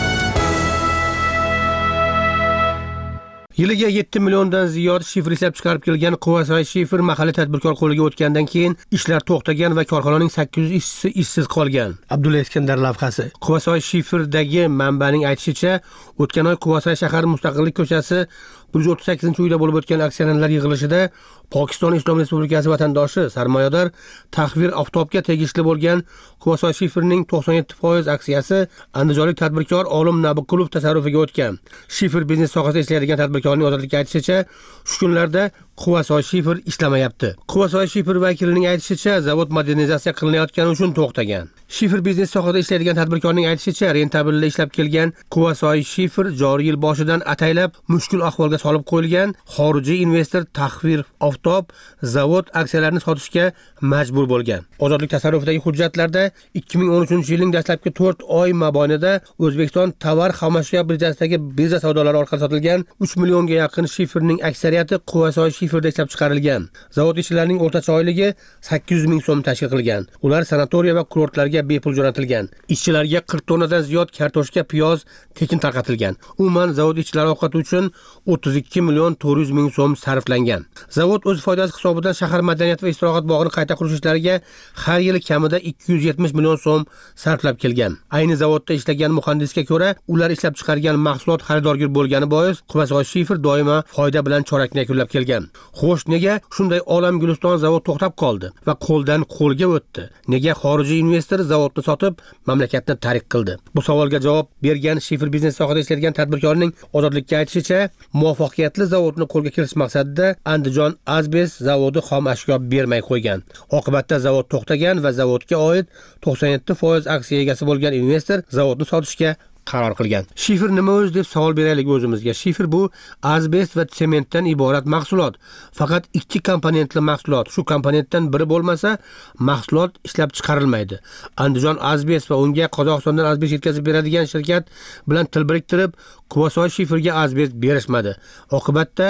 Yiliga yetti milliondan ziyod shifr ishlab chiqarib kelgan Quvasoy shifr mahalliy tadbirkor qo'liga o'tgandan keyin ishlar to'xtagan va korxonaning sakkiz yuz ishchisi ishsiz qolgan. Abdulla Iskandar lavhasi. Quvasoy shifrdagi manbaning aytishicha, o'tgan oy Quvasoy shahar Mustaqillik ko'chasi bir yuz o'ttiz sakkizinchi uyda bo'lib o'tgan aksionerlar yig'ilishida Pokiston Islom Respublikasi vatandoshi sarmoyador Tahvir Oftobga tegishli bo'lgan Quvasoy shifrning to'qson yetti foiz aksiyasi andijonlik tadbirkor Olim Nabiqulov tasarrufiga o'tgan. Shifr biznes sohasida ishlaydigan tadbirkorning ozodlikka aytishicha, shu kunlarda Quvasoy shifr ishlamayapti. Quvasoy shifr vakilining aytishicha, zavod modernizatsiya qilinayotgani uchun to'xtagan. Shifr biznes sohasida ishlaydigan tadbirkorning aytishicha, rentabelli ishlab kelgan Quvasoy shifr joriy yil boshidan ataylab mushkul ahvolga solib qo'yilgan. Xorijiy investor Tahvir Oftob zavod aksiyalarini sotishga majbur bo'lgan. Ozodlik tasarrufidagi hujjatlarda ikki ming o'n uchinchi yilning dastlabki to'rt oy mobaynida O'zbekiston tovar xomashyo birjasidagi birja savdolari orqali sotilgan uch millionga yaqin shifrning aksariyati Quvasoy shifrda ishlab chiqarilgan. Zavod ishchilarining o'rtacha oyligi sakkiz yuz ming so'm tashkil qilgan. Ular sanatoriya va kurortlarga bepul jo'natilgan. Ishchilarga qirq tonnadan ziyod kartoshka, piyoz tekin tarqatilgan. Umuman zavod ishchilari ovqati uchun o'ttiz ikki million to'rt yuz ming so'm sarflangan. Zavod o'z foydasi hisobidan shahar madaniyat va istirohat bog'ini qayta qurish ishlariga har yili kamida ikki yuz yetmish million so'm sarflab kelgan. Ayni zavodda ishlagan muhandisga ko'ra, ular ishlab chiqargan mahsulot xaridorgir bo'lgani bois Quvasoy shifr doimo foyda bilan chorakni yakunlab kelgan. Xo'sh, nega shunday olam guliston zavod to'xtab qoldi va qo'ldan qo'lga o'tdi? Nega xorijiy investor zavodni sotib, mamlakatni tarik qildi? Bu savolga javob bergan shifr biznes sohasida ishlaydigan tadbirkorning ozodlikka aytishicha, muvaffaqiyatli zavodni qo'lga kiritish maqsadida Andijon Azbest zavodi xom ashyo bermay qo'ygan. Oqibatda zavod to'xtagan va zavodga oid to'qson yetti foiz aksiya egasi bo'lgan investor zavodni sotishga qaror qilgan. Shifr nima o'zi deb savol beraylik o'zimizga. Shifr bu azbest va sementdan iborat mahsulot. Faqat ikki komponentli mahsulot. Shu komponentdan biri bo'lmasa, mahsulot ishlab chiqarilmaydi. Andijon Azbest va unga Qozog'istondan azbest yetkazib beradigan shirkat bilan til biriktirib, Quvasoy shifrga azbest berishmadi. Oqibatda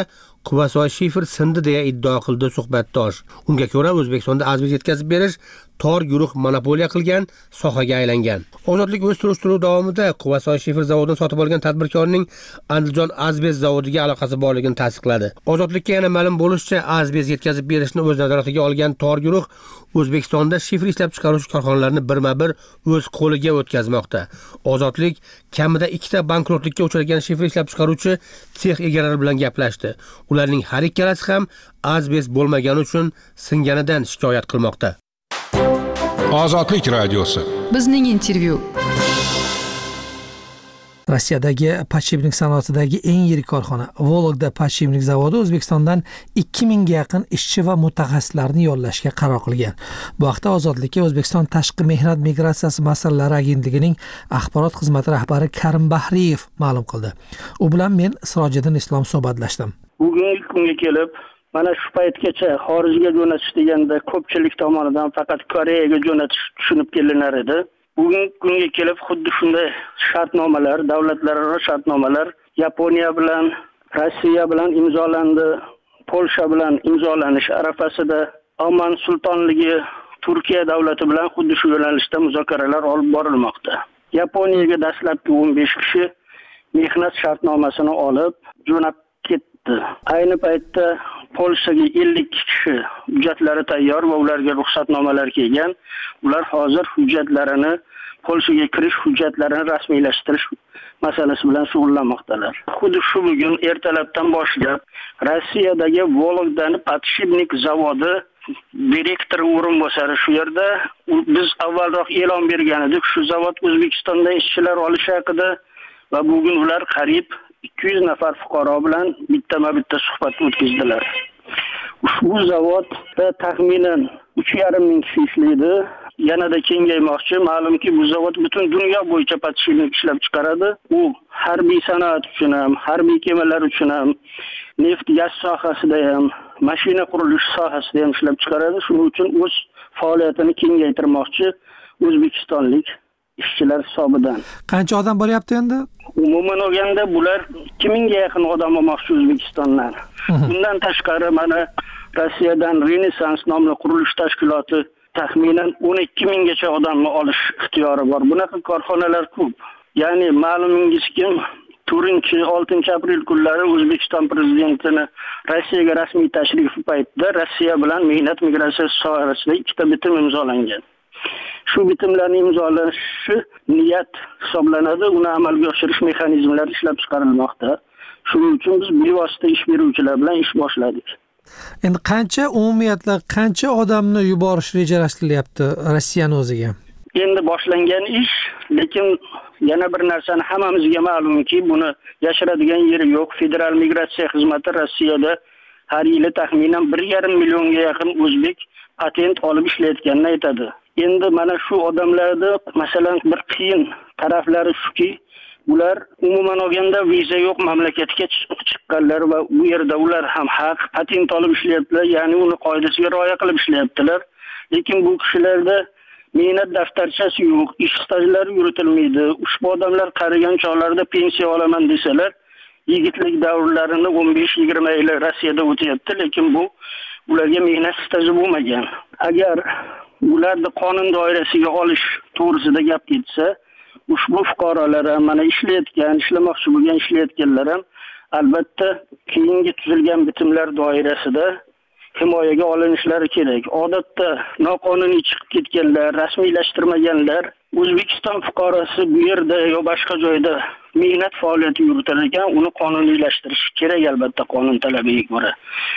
Quvasoy Shifer sindi deya iddao qildi suhbatdosh. Unga ko'ra O'zbekistonda azbest yetkazib berish tor guruh monopoliya qilgan sohaga aylangan. Ozodlik o'z surishtiruvi davomida Quvasoy Shifer zavodini sotib olgan tadbirkorning Andijon azbest zavodiga aloqasi borligini tasdiqladi. Ozodlikka yana ma'lum bo'lishicha, azbest yetkazib berishni o'z nazoratiga olgan tor guruh O'zbekistonda shifer ishlab chiqaruvchi korxonalarni birma-bir o'z qo'liga o'tkazmoqda. Ozodlik kamida ikkita bankrotlikka uchragan shifer ishlab chiqaruvchi sex egalari bilan gaplashdi. Ularning har ikkalasi ham azbest bo'lmagani uchun singanidan shikoyat qilmoqda. Ozodlik radiosi. Bizning intervyu. Rossiyadagi podshipnik sanoatidagi eng yirik korxona Vologda podshipnik zavodi O'zbekistondan ikki mingga yaqin ishchi va mutaxassislarni yollashga qaror qilgan. Bu haqda Ozodlikka O'zbekiston Tashqi mehnat migratsiyasi masalalari agentligining axborot xizmati rahbari Karim Bahriyev ma'lum qildi. U bilan men Sirojiddin Islom suhbatlashdim. Bugungi kunga kelib, mana shu paytgacha xorijga jo'natish deganda ko'pchilik tomonidan faqat Koreyaga jo'natish tushunib kelinar edi. Bugungi kunga kelib xuddi shunday shartnomalar, davlatlararo shartnomalar Yaponiya bilan, Rossiya bilan imzolandi, Polsha bilan imzolanish arafasida Oman sultonligi Turkiya davlati bilan xuddi shu yo'nalishda muzokaralar olib borilmoqda. Yaponiyaga dastlabki o'n besh kishi mehnat shartnomasini olib jo'nab ketdi. Ayni paytda Polshaga ellik kishi hujjatlari tayyor va ularga ruxsatnomalar kelgan. Ular hozir hujjatlarini Polshaga kirish hujjatlarini rasmiylashtirish masalasi bilan shug'ullanmoqdalar. Xuddi shu bugun ertalabdan boshlab Rossiyadagi Vologdani podshipnik zavodi direktor o'rinbosari shu yerda biz avvalroq e'lon bergan edik, shu zavod O'zbekistonda ishchilar olish haqida va bugun ular qariyb ikki yuz nafar fuqaro bilan bittama-bitta suhbat o'tkazdilar. Ushbu zavodda taxminan uch yarim ming kishi ishlaydi. Yanada kengaymoqchi. Ma'lumki, bu zavod butun dunyo bo'yicha podshipnik ishlab chiqaradi. U harbiy sanoat uchun ham, harbiy kemalar uchun ham, neft gaz sohasida ham, mashina qurilish sohasida ham ishlab chiqaradi. Shuning uchun o'z faoliyatini kengaytirmoqchi o'zbekistonlik ishchilar hisobidan. Qancha odam bo'lyapti endi? Umuman olganda bular ikki mingga yaqin odam olmoqchi O'zbekistondan. Bundan tashqari mana Rossiyadan Renaissance nomli qurilish tashkiloti taxminan o'n ikki minggacha odamni olish ixtiyori bor. Bunaqa korxonalar ko'p. Ya'ni ma'lumingizki, to'rtinchi oltinchi aprel kunlari O'zbekiston prezidentini Rossiyaga rasmiy tashrifi paytida Rossiya bilan mehnat migratsiyasi sohasida ikkita bitim imzolangan. Shu bitimlarning imzolanishi niyat hisoblanadi, uni amalga oshirish mexanizmlari ishlab chiqarilmoqda. Shuning uchun biz bevosita ish beruvchilar bilan ish boshladik. Endi qancha umumiyatla qancha odamni yuborish rejalashtirilyapti Rossiyaning o'ziga? Endi boshlangan ish, lekin yana bir narsani hammamizga ma'lumki, buni yashiradigan yeri yo'q. Federal migratsiya xizmati Rossiyada har yili taxminan bir yarim millionga yaqin o'zbek patent olib ishlayotganini aytadi. Endi mana shu odamlarda masalan bir qiyin taraflari shuki, ular umuman olganda viza yo'q mamlakatga chiqqanlar va bu yerda ular ham haq patent olib ishlayaptilar, ya'ni uni qoidasiga rioya qilib ishlayaptilar. Lekin bu kishilarda mehnat daftarchasi yo'q, ish stajlari yuritilmaydi. Ushbu odamlar qarigan chog'larida pensiya olaman desalar, yigitlik davrlarini o'n besh yigirma yil Rossiyada o'tyapti, lekin bu ularga mehnat staji bo'lmagan. Agar ularni qonun doirasiga olish to'g'risida gap ketsa, ushbu fuqarolar ham mana ishlayotgan, ishlamoqchi bo'lgan ishlayotganlar ham albatta keyingi tuzilgan bitimlar doirasida himoyaga olinishlari kerak. Odatda noqonuniy chiqib ketganlar, rasmiylashtirmaganlar, O'zbekiston fuqarosi bu yerda yo boshqa joyda mehnat faoliyati yuritar ekan, uni qonuniylashtirish kerak albatta qonun talabiga ko'ra.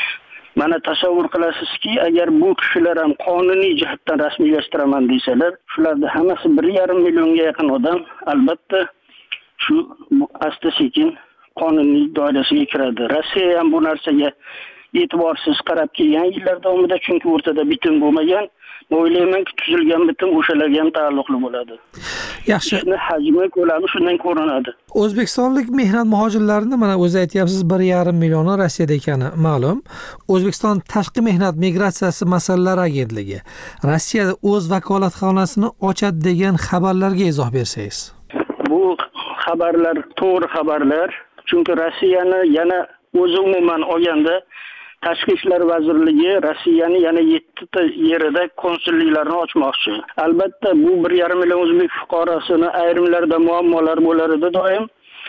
Mana tasavvur qilasizki, agar bu kishilar ham qonuniy jihatdan rasmiylashtiraman desalar, shularda hammasi bir yarim millionga yaqin odam albatta shu asta-sekin qonuniy doirasiga kiradi. Rossiya ham bu narsaga e'tiborsiz qarab kelgan yillar davomida, chunki o'rtada bitim bo'lmagan. O'ylaymanki, tuzilgan bitim o'shalarga ham taalluqli bo'ladi. Yaxshi. Ishni hajmi, ko'lami shundan ko'rinadi. O'zbekistonlik mehnat muhojirlarini mana o'zi aytyapsiz, bir yarim millioni Rossiyada ekani ma'lum. O'zbekiston Tashqi mehnat migratsiyasi masalalari agentligi Rossiyada o'z vakolatxonasini ochadi degan xabarlarga izoh bersangiz. Bu xabarlar to'g'ri xabarlar, chunki Rossiyani yana o'zi umuman olganda Tashqi ishlar vazirligi Rossiyaning yana yettita yerida konsulliklarni ochmoqchi. Albatta bu bir yarim million o'zbek fuqarosini ayrimlarda muammolar bo'lar edi doim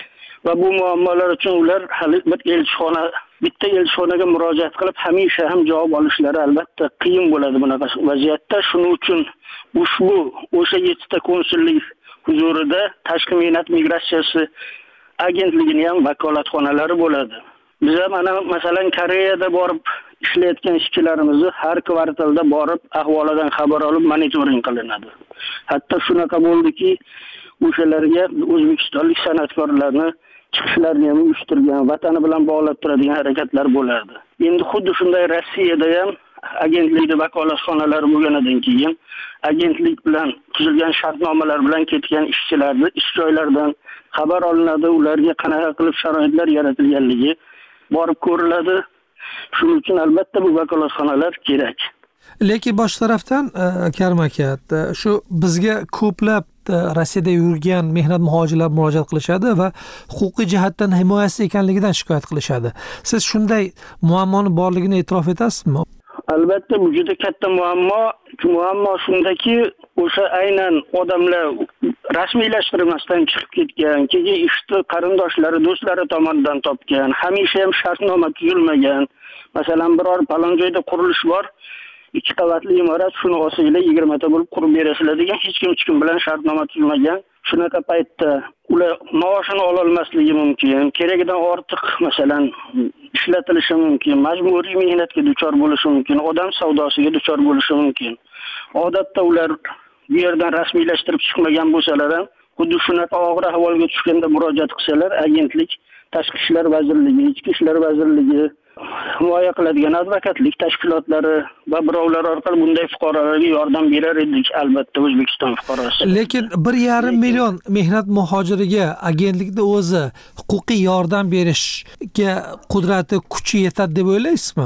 va bu muammolar uchun ular hali bir elchixona bitta elchixonaga murojaat qilib hamisha ham javob olishlari albatta qiyin bo'ladi bunaqa vaziyatda. Shuning uchun ushbu o'sha yettita konsullik huzurida tashqi mehnat migratsiyasi agentligining ham vakolatxonalari bo'ladi. Biz ham ana masalan Koreyada borib ishlayotgan ishchilarimizni har kvartalda borib ahvolidan xabar olib monitoring qilinadi. Hatto shunaqa bo'ldiki, o'shalarga o'zbekistonlik san'atkorlarni chiqishlarini ham uyushtirgan, vatani bilan bog'lab turadigan harakatlar bo'lardi. Endi xuddi shunday Rossiyada ham agentlikda vakolatxonalari bo'lganidan keyin agentlik bilan tuzilgan shartnomalar bilan ketgan ishchilarni ish joylaridan xabar olinadi, ularga qanaqa qilib sharoitlar yaratilganligi borib ko'riladi. Shuning uchun albatta bu vakolatxonalar kerak. Lekin bosh tarafdan Karim aka, shu bizga ko'plab Rossiyada yurgan mehnat muhojirlar murojaat qilishadi va huquqiy jihatdan himoyasiz ekanligidan shikoyat qilishadi. Siz shunday muammoni borligini e'tirof etasizmi? Albatta bu juda katta muammo. Muammo shundaki, o'sha aynan odamlar rasmiylashtirmasdan chiqib ketgan, keyin ishni qarindoshlari, do'stlari tomonidan topgan, hamisha ham shartnoma tuzilmagan. Masalan, biror palon joyda qurilish bor, ikki qavatli imorat, shuni olsanglar yigirma ta bo'lib qurib berasizlar degan hech kim hech kim bilan shartnoma tuzmagan. Shunaqa paytda ular maoshini ola olmasligi mumkin, keragidan ortiq masalan ishlatilishi mumkin, majburiy mehnatga duchor bo'lishi mumkin, odam savdosiga duchor bo'lishi mumkin. Odatda ular bu yerdan rasmiylashtirib chiqmagan bo'lsalar ham, xuddi shunaqa og'ir ahvolga tushganda murojaat qilsalar, agentlik, Tashqi ishlar vazirligi, Ichki ishlar vazirligi, himoya qiladigan advokatlik tashkilotlari va birovlar orqali bunday fuqarolarga yordam berar edik, albatta O'zbekiston fuqarosi. Lekin bir yarim million mehnat muhojiriga agentlikning o'zi huquqiy yordam berishga qudrati, kuchi yetadi deb o'ylaysizmi?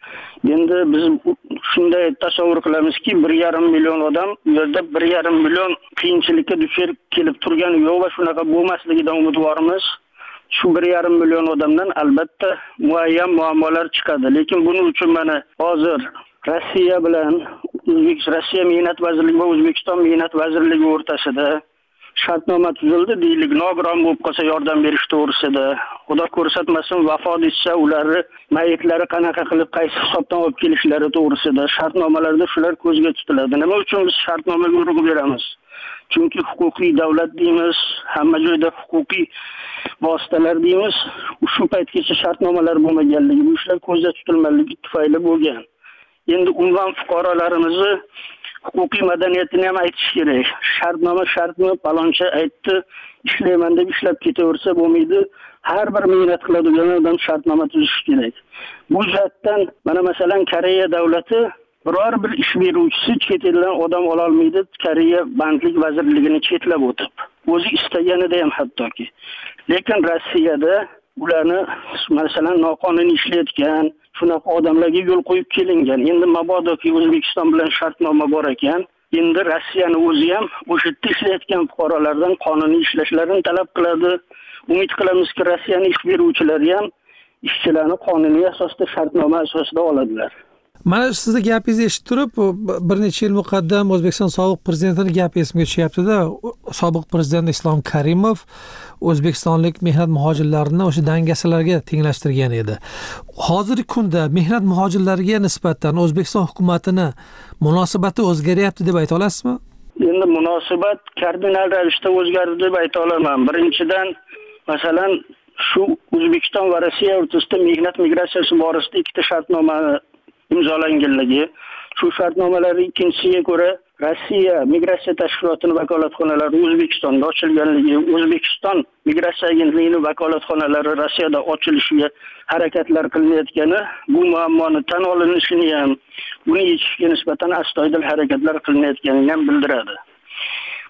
Endi biz shunday tasavvur qilamizki, bir yarim million odam bu yerda bir yarim million qiyinchilikka duch kelib turgani yo'q va shunaqa bo'lmasligidan umidvormiz. Shu bir yarim million odamdan albatta muayyan muammolar chiqadi. Lekin buning uchun mana hozir Rossiya bilan O'zbekiston Rossiya Mehnat vazirligi va O'zbekiston Mehnat vazirligi o'rtasida shartnoma tuzildi deylik, nogiron bo'lib qolsa yordam berish to'g'risida. Xudo ko'rsatmasin vafot etsa ularni mayitlari qanaqa qilib qaysi hisobdan olib kelishlari to'g'risida shartnomalarda shular ko'zga tutiladi. Nima uchun biz shartnomaga urg'u beramiz? Chunki huquqiy davlat deymiz, hamma joyda huquqiy vositalar deymiz. Shu paytgacha shartnomalar bo'lmaganligi, bu ishlar ko'zda tutilmasligi tufayli bo'lgan. Endi umuman fuqarolarimizni huquqiy madaniyatini ham aytish kerak. Shartnoma shartmi, paloncha aytdi, ishlayman deb ishlab ketaversa bo'lmaydi. Har bir mehnat qiladigan odam shartnoma tuzishi kerak. Bu jihatdan mana masalan Koreya davlati biror bir ish beruvchisi chet eldan odam ola olmaydi, Koreya bandlik vazirligini chetlab o'tib. O'zi istaganida ham hattoki. Lekin Rossiyada ularni masalan noqonuniy ishlayotgan shunaqa odamlarga yo'l qo'yib kelingan. Endi mabodoki O'zbekiston bilan shartnoma bor ekan, endi Rossiyani o'zi ham o'sha yerda ishlayotgan fuqarolardan qonuniy ishlashlarini talab qiladi. Umid qilamizki, Rossiyaning ish beruvchilari ham ishchilarni qonuniy asosda shartnoma asosida oladilar. Mana sizni gapingizni eshitib turib, bir necha yil muqaddam O'zbekiston sobiq prezidentining gapi esimga tushyapti-da. Sobiq prezident Islom Karimov o'zbekistonlik mehnat muhojirlarini o'sha dangasalarga tenglashtirgan edi. Hozirgi kunda mehnat muhojirlariga nisbatan O'zbekiston hukumatini munosabati o'zgaryapti deb ayta olasizmi? Endi munosabat kardinal ravishda o'zgardi deb ayta olaman. Birinchidan, masalan, shu O'zbekiston va Rossiya o'rtasida mehnat migratsiyasi borasida ikkita shartnoma imzolanganligi, shu shartnomalar ikkinchisiga ko'ra Rossiya migratsiya tashkilotining vakolatxonalari O'zbekistonda ochilganligi, O'zbekiston migratsiya agentligining vakolatxonalari Rossiyada ochilishiga harakatlar qilinayotgani, bu muammoni tan olinishini ham, buni yechishga nisbatan astoydil harakatlar qilinayotganini ham bildiradi.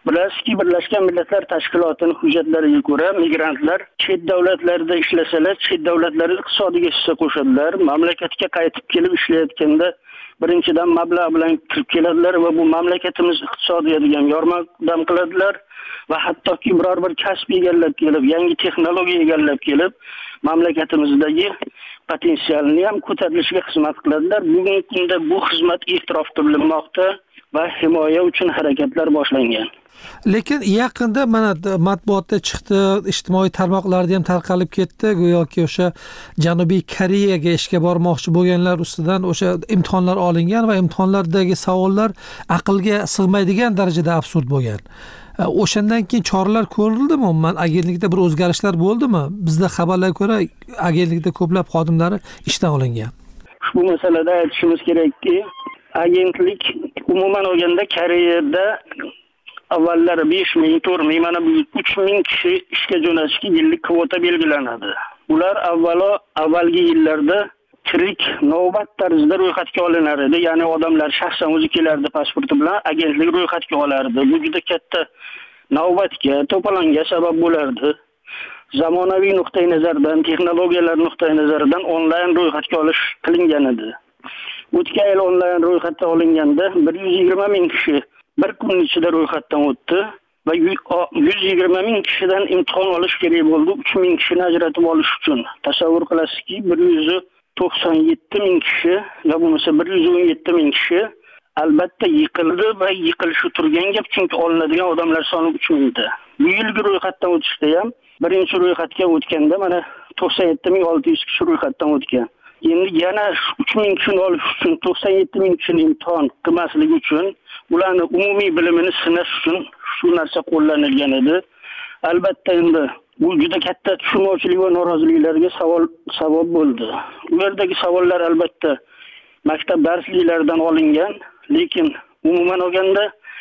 Bilasizki, Birlashgan Millatlar Tashkilotining hujjatlariga ko'ra, migrantlar chet davlatlarda ishlasalar, chet davlatlar iqtisodiga hissa qo'shadilar. Mamlakatga qaytib kelib ishlayotganda birinchidan mablag' bilan kirib keladilar va bu mamlakatimiz iqtisodiyotiga ham yordam qiladilar va hattoki biror bir kasb egallab kelib, yangi texnologiya egallab kelib, mamlakatimizdagi potensialni ham ko'tarilishiga xizmat qiladilar. Bugungi kunda bu xizmat e'tirof qilinmoqda va himoya uchun harakatlar boshlangan. Lekin yaqinda mana matbuotda chiqdi, ijtimoiy tarmoqlarda ham tarqalib ketdi, go'yoki o'sha Janubiy Koreyaga ishga bormoqchi bo'lganlar ustidan o'sha imtihonlar olingan va imtihonlardagi savollar aqlga sig'maydigan darajada absurd bo'lgan. O'shandan keyin choralar ko'rildimi? Umuman agentlikda bir o'zgarishlar bo'ldimi? Bizda xabarlarga ko'ra agentlikda ko'plab xodimlari ishdan olingan. Ushbu masalada aytishimiz kerakki, agentlik umuman olganda Koreyada avvallari besh ming, to'rt ming, mana bu uch ming kishi ishga jo'natishga yillik kvota belgilanadi. Ular avvalo avvalgi yillarda tirik navbat tarzida ro'yxatga olinar edi. Ya'ni odamlar shaxsan o'zi kelardi pasporti bilan, agentlik ro'yxatga olardi. Bu juda katta navbatga, to'polonga sabab bo'lardi. Zamonaviy nuqtai nazardan, texnologiyalar nuqtai nazaridan onlayn ro'yxatga olish qilingan edi. O'tgan yil onlayn ro'yxatga olinganda bir yuz yigirma ming kishi bir kun ichida ro'yxatdan o'tdi va yuz yigirma ming kishidan imtihon olish kerak bo'ldi uch ming kishini ajratib olish uchun. Tasavvur qilasizki, bir yuz to'qson yetti ming kishi va bo'lmasa bir yuz o'n yetti ming kishi albatta yiqildi va yiqilishi turgan gap, chunki olinadigan odamlar soni uch mingta. Bu yilgi ro'yxatdan o'tishda ham birinchi ro'yxatga o'tganda mana to'qson yetti ming olti yuz kishi ro'yxatdan o'tgan. Endi yana uch ming kishini olish uchun to'qson yetti ming kishini imtihon qilmaslik uchun, ularni umumiy bilimini sinash uchun shu narsa qo'llanilgan edi. Albatta endi bu juda katta tushunmovchilik va noroziliklarga savol sabab bo'ldi. Bu yerdagi savollar albatta maktab darsliklaridan olingan, lekin umuman olganda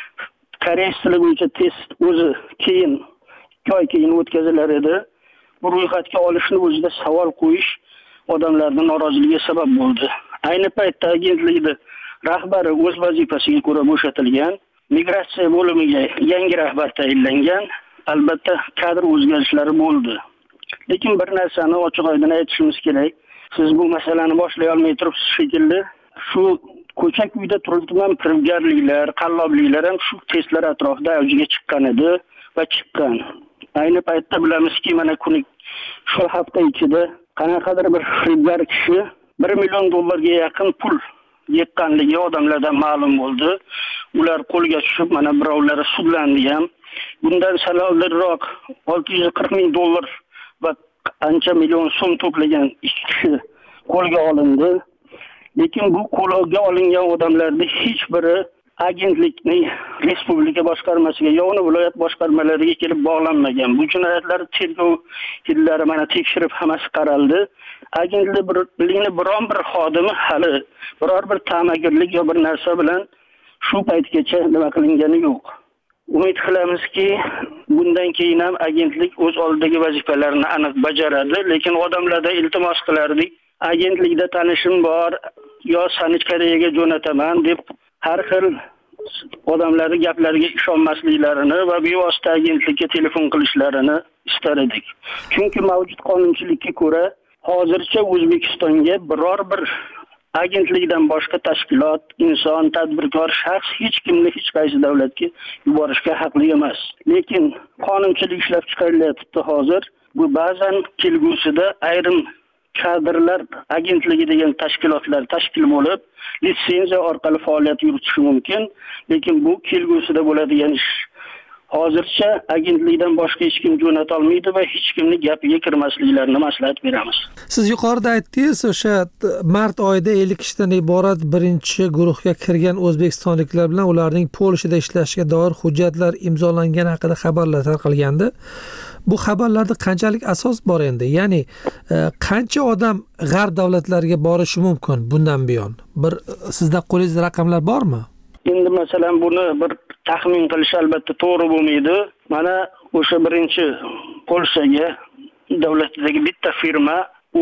koreys tili bo'yicha test o'zi keyin ikki oy keyin o'tkazilar edi. Bu ro'yxatga olishni o'zida savol qo'yish odamlarning noroziligiga sabab bo'ldi. Ayni paytda agentlikda rahbari o'z vazifasiga ko'ra bo'shatilgan, migratsiya bo'limiga yangi rahbar tayinlangan. Albatta kadr o'zgarishlari bo'ldi. Lekin bir narsani ochiq-oydin aytishimiz kerak. Siz bu masalani boshlay olmay turibsiz shekilli. Shu ko'cha-kuyda turibdiman firibgarliklar, qallobliklar ham shu testlar atrofida avjiga chiqqan edi va chiqqan. Ayni paytda bilamizki, mana kuni shu hafta ichida qanaqadir bir firibgar kishi bir million dollarga yaqin pul yiqqanligi odamlardan ma'lum bo'ldi. Ular qo'lga tushib, mana birovlari sudlandi ham. Bundan sal oldinroq olti yuz qirq ming dollar va ancha million so'm to'plagan ikki kishi qo'lga olindi. Lekin bu qo'lga olingan odamlarning hech biri agentlikning respublika boshqarmasiga yoki viloyat boshqarmalariga kelib bog'lanmagan. Bu jinoyatlar tergov yillari mana tekshirib hammasi qaraldi. Agentlikning biron bir xodimi hali biror bir ta'magirlik yo bir narsa bilan shu paytgacha nima qilingani yo'q. Umid qilamizki, bundan keyin ham agentlik o'z oldidagi vazifalarini aniq bajaradi, lekin odamlardan iltimos qilardik. Agentlikda tanishim bor, yo sani Koreyaga jo'nataman deb har xil odamlarning gaplariga ishonmasliklarini va bevosita agentlikka telefon qilishlarini istar edik. Chunki mavjud qonunchilikka ko'ra hozircha O'zbekistonga biror bir agentlikdan boshqa tashkilot, inson, tadbirkor shaxs hech kimni hech qaysi davlatga yuborishga haqli emas. Lekin qonunchilik ishlab chiqarilyapti hozir. Bu ba'zan kelgusida ayrim kadrlar agentligi degan tashkilotlar tashkil bo'lib, litsenziya orqali faoliyat yuritishi mumkin, lekin bu kelgusida bo'ladigan ish. Hozircha agentlikdan boshqa hech kim jo'nata olmaydi va hech kimning gapiga kirmasliklarini maslahat beramiz. Siz yuqorida aytdingiz, o'sha mart oyida ellik kishidan iborat birinchi guruhga kirgan o'zbekistonliklar bilan ularning Polshada ishlashiga doir hujjatlar imzolangani haqida xabarlar tarqalgandi. Bu xabarlarda qanchalik asos bor endi? Ya'ni qancha odam g'arb davlatlariga borishi mumkin bundan buyon? Bir sizda qo'lingizda raqamlar bormi? Endi masalan buni bir taxmin qilish albatta to'g'ri bo'lmaydi. Mana o'sha birinchi Polshaga davlatdagi bitta firma u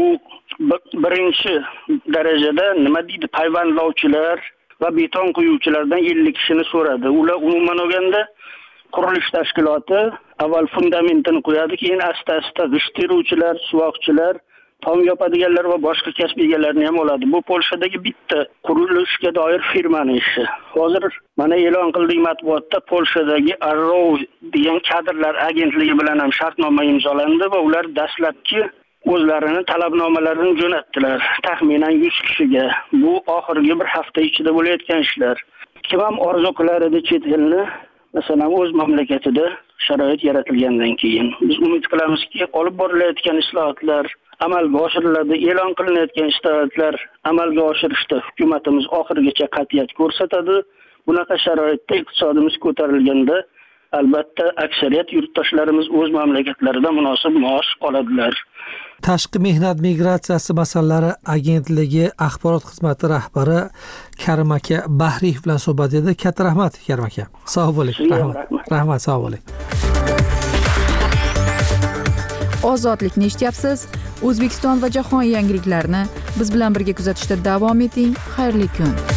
birinchi darajada nima deydi, payvandlovchilar va beton quyuvchilardan ellik kishini so'radi. Ular umuman olganda qurilish tashkiloti avval fundamentini qo'yadi, keyin asta-asta g'isht teruvchilar, suvoqchilar, tom yopadiganlar va boshqa kasb egalarini ham oladi. Bu Polshadagi bitta qurilishga doir firmaning ishi. Hozir mana e'lon qildik matbuotda Polshadagi Arrow degan kadrlar agentligi bilan ham shartnoma imzolandi va ular dastlabki o'zlarini talabnomalarini jo'natdilar. Taxminan yuz kishiga. Bu oxirgi bir hafta ichida bo'layotgan ishlar. Kim ham orzu qilar edi chet elni, masalan, o'z mamlakatida sharoit yaratilgandan keyin. Biz umid qilamizki, olib borilayotgan islohotlar amalga oshiriladi, e'lon qilinayotgan islohotlar amalga oshirishda hukumatimiz oxirigacha qat'iyat ko'rsatadi. Bunaqa sharoitda iqtisodimiz ko'tarilganda albatta aksariyat yurtdoshlarimiz o'z mamlakatlarida munosib maosh oladilar. Tashqi mehnat migratsiyasi masalalari agentligi axborot xizmati rahbari Karim aka Bahriyev bilan suhbat edi. Katta rahmat Karim aka. Sog' bo'ling. Rahmat. Rahmat, sog' bo'ling. Ozodlikni eshityapsiz. O'zbekiston va jahon yangiliklarini biz bilan birga kuzatishda davom eting. Xayrli kun.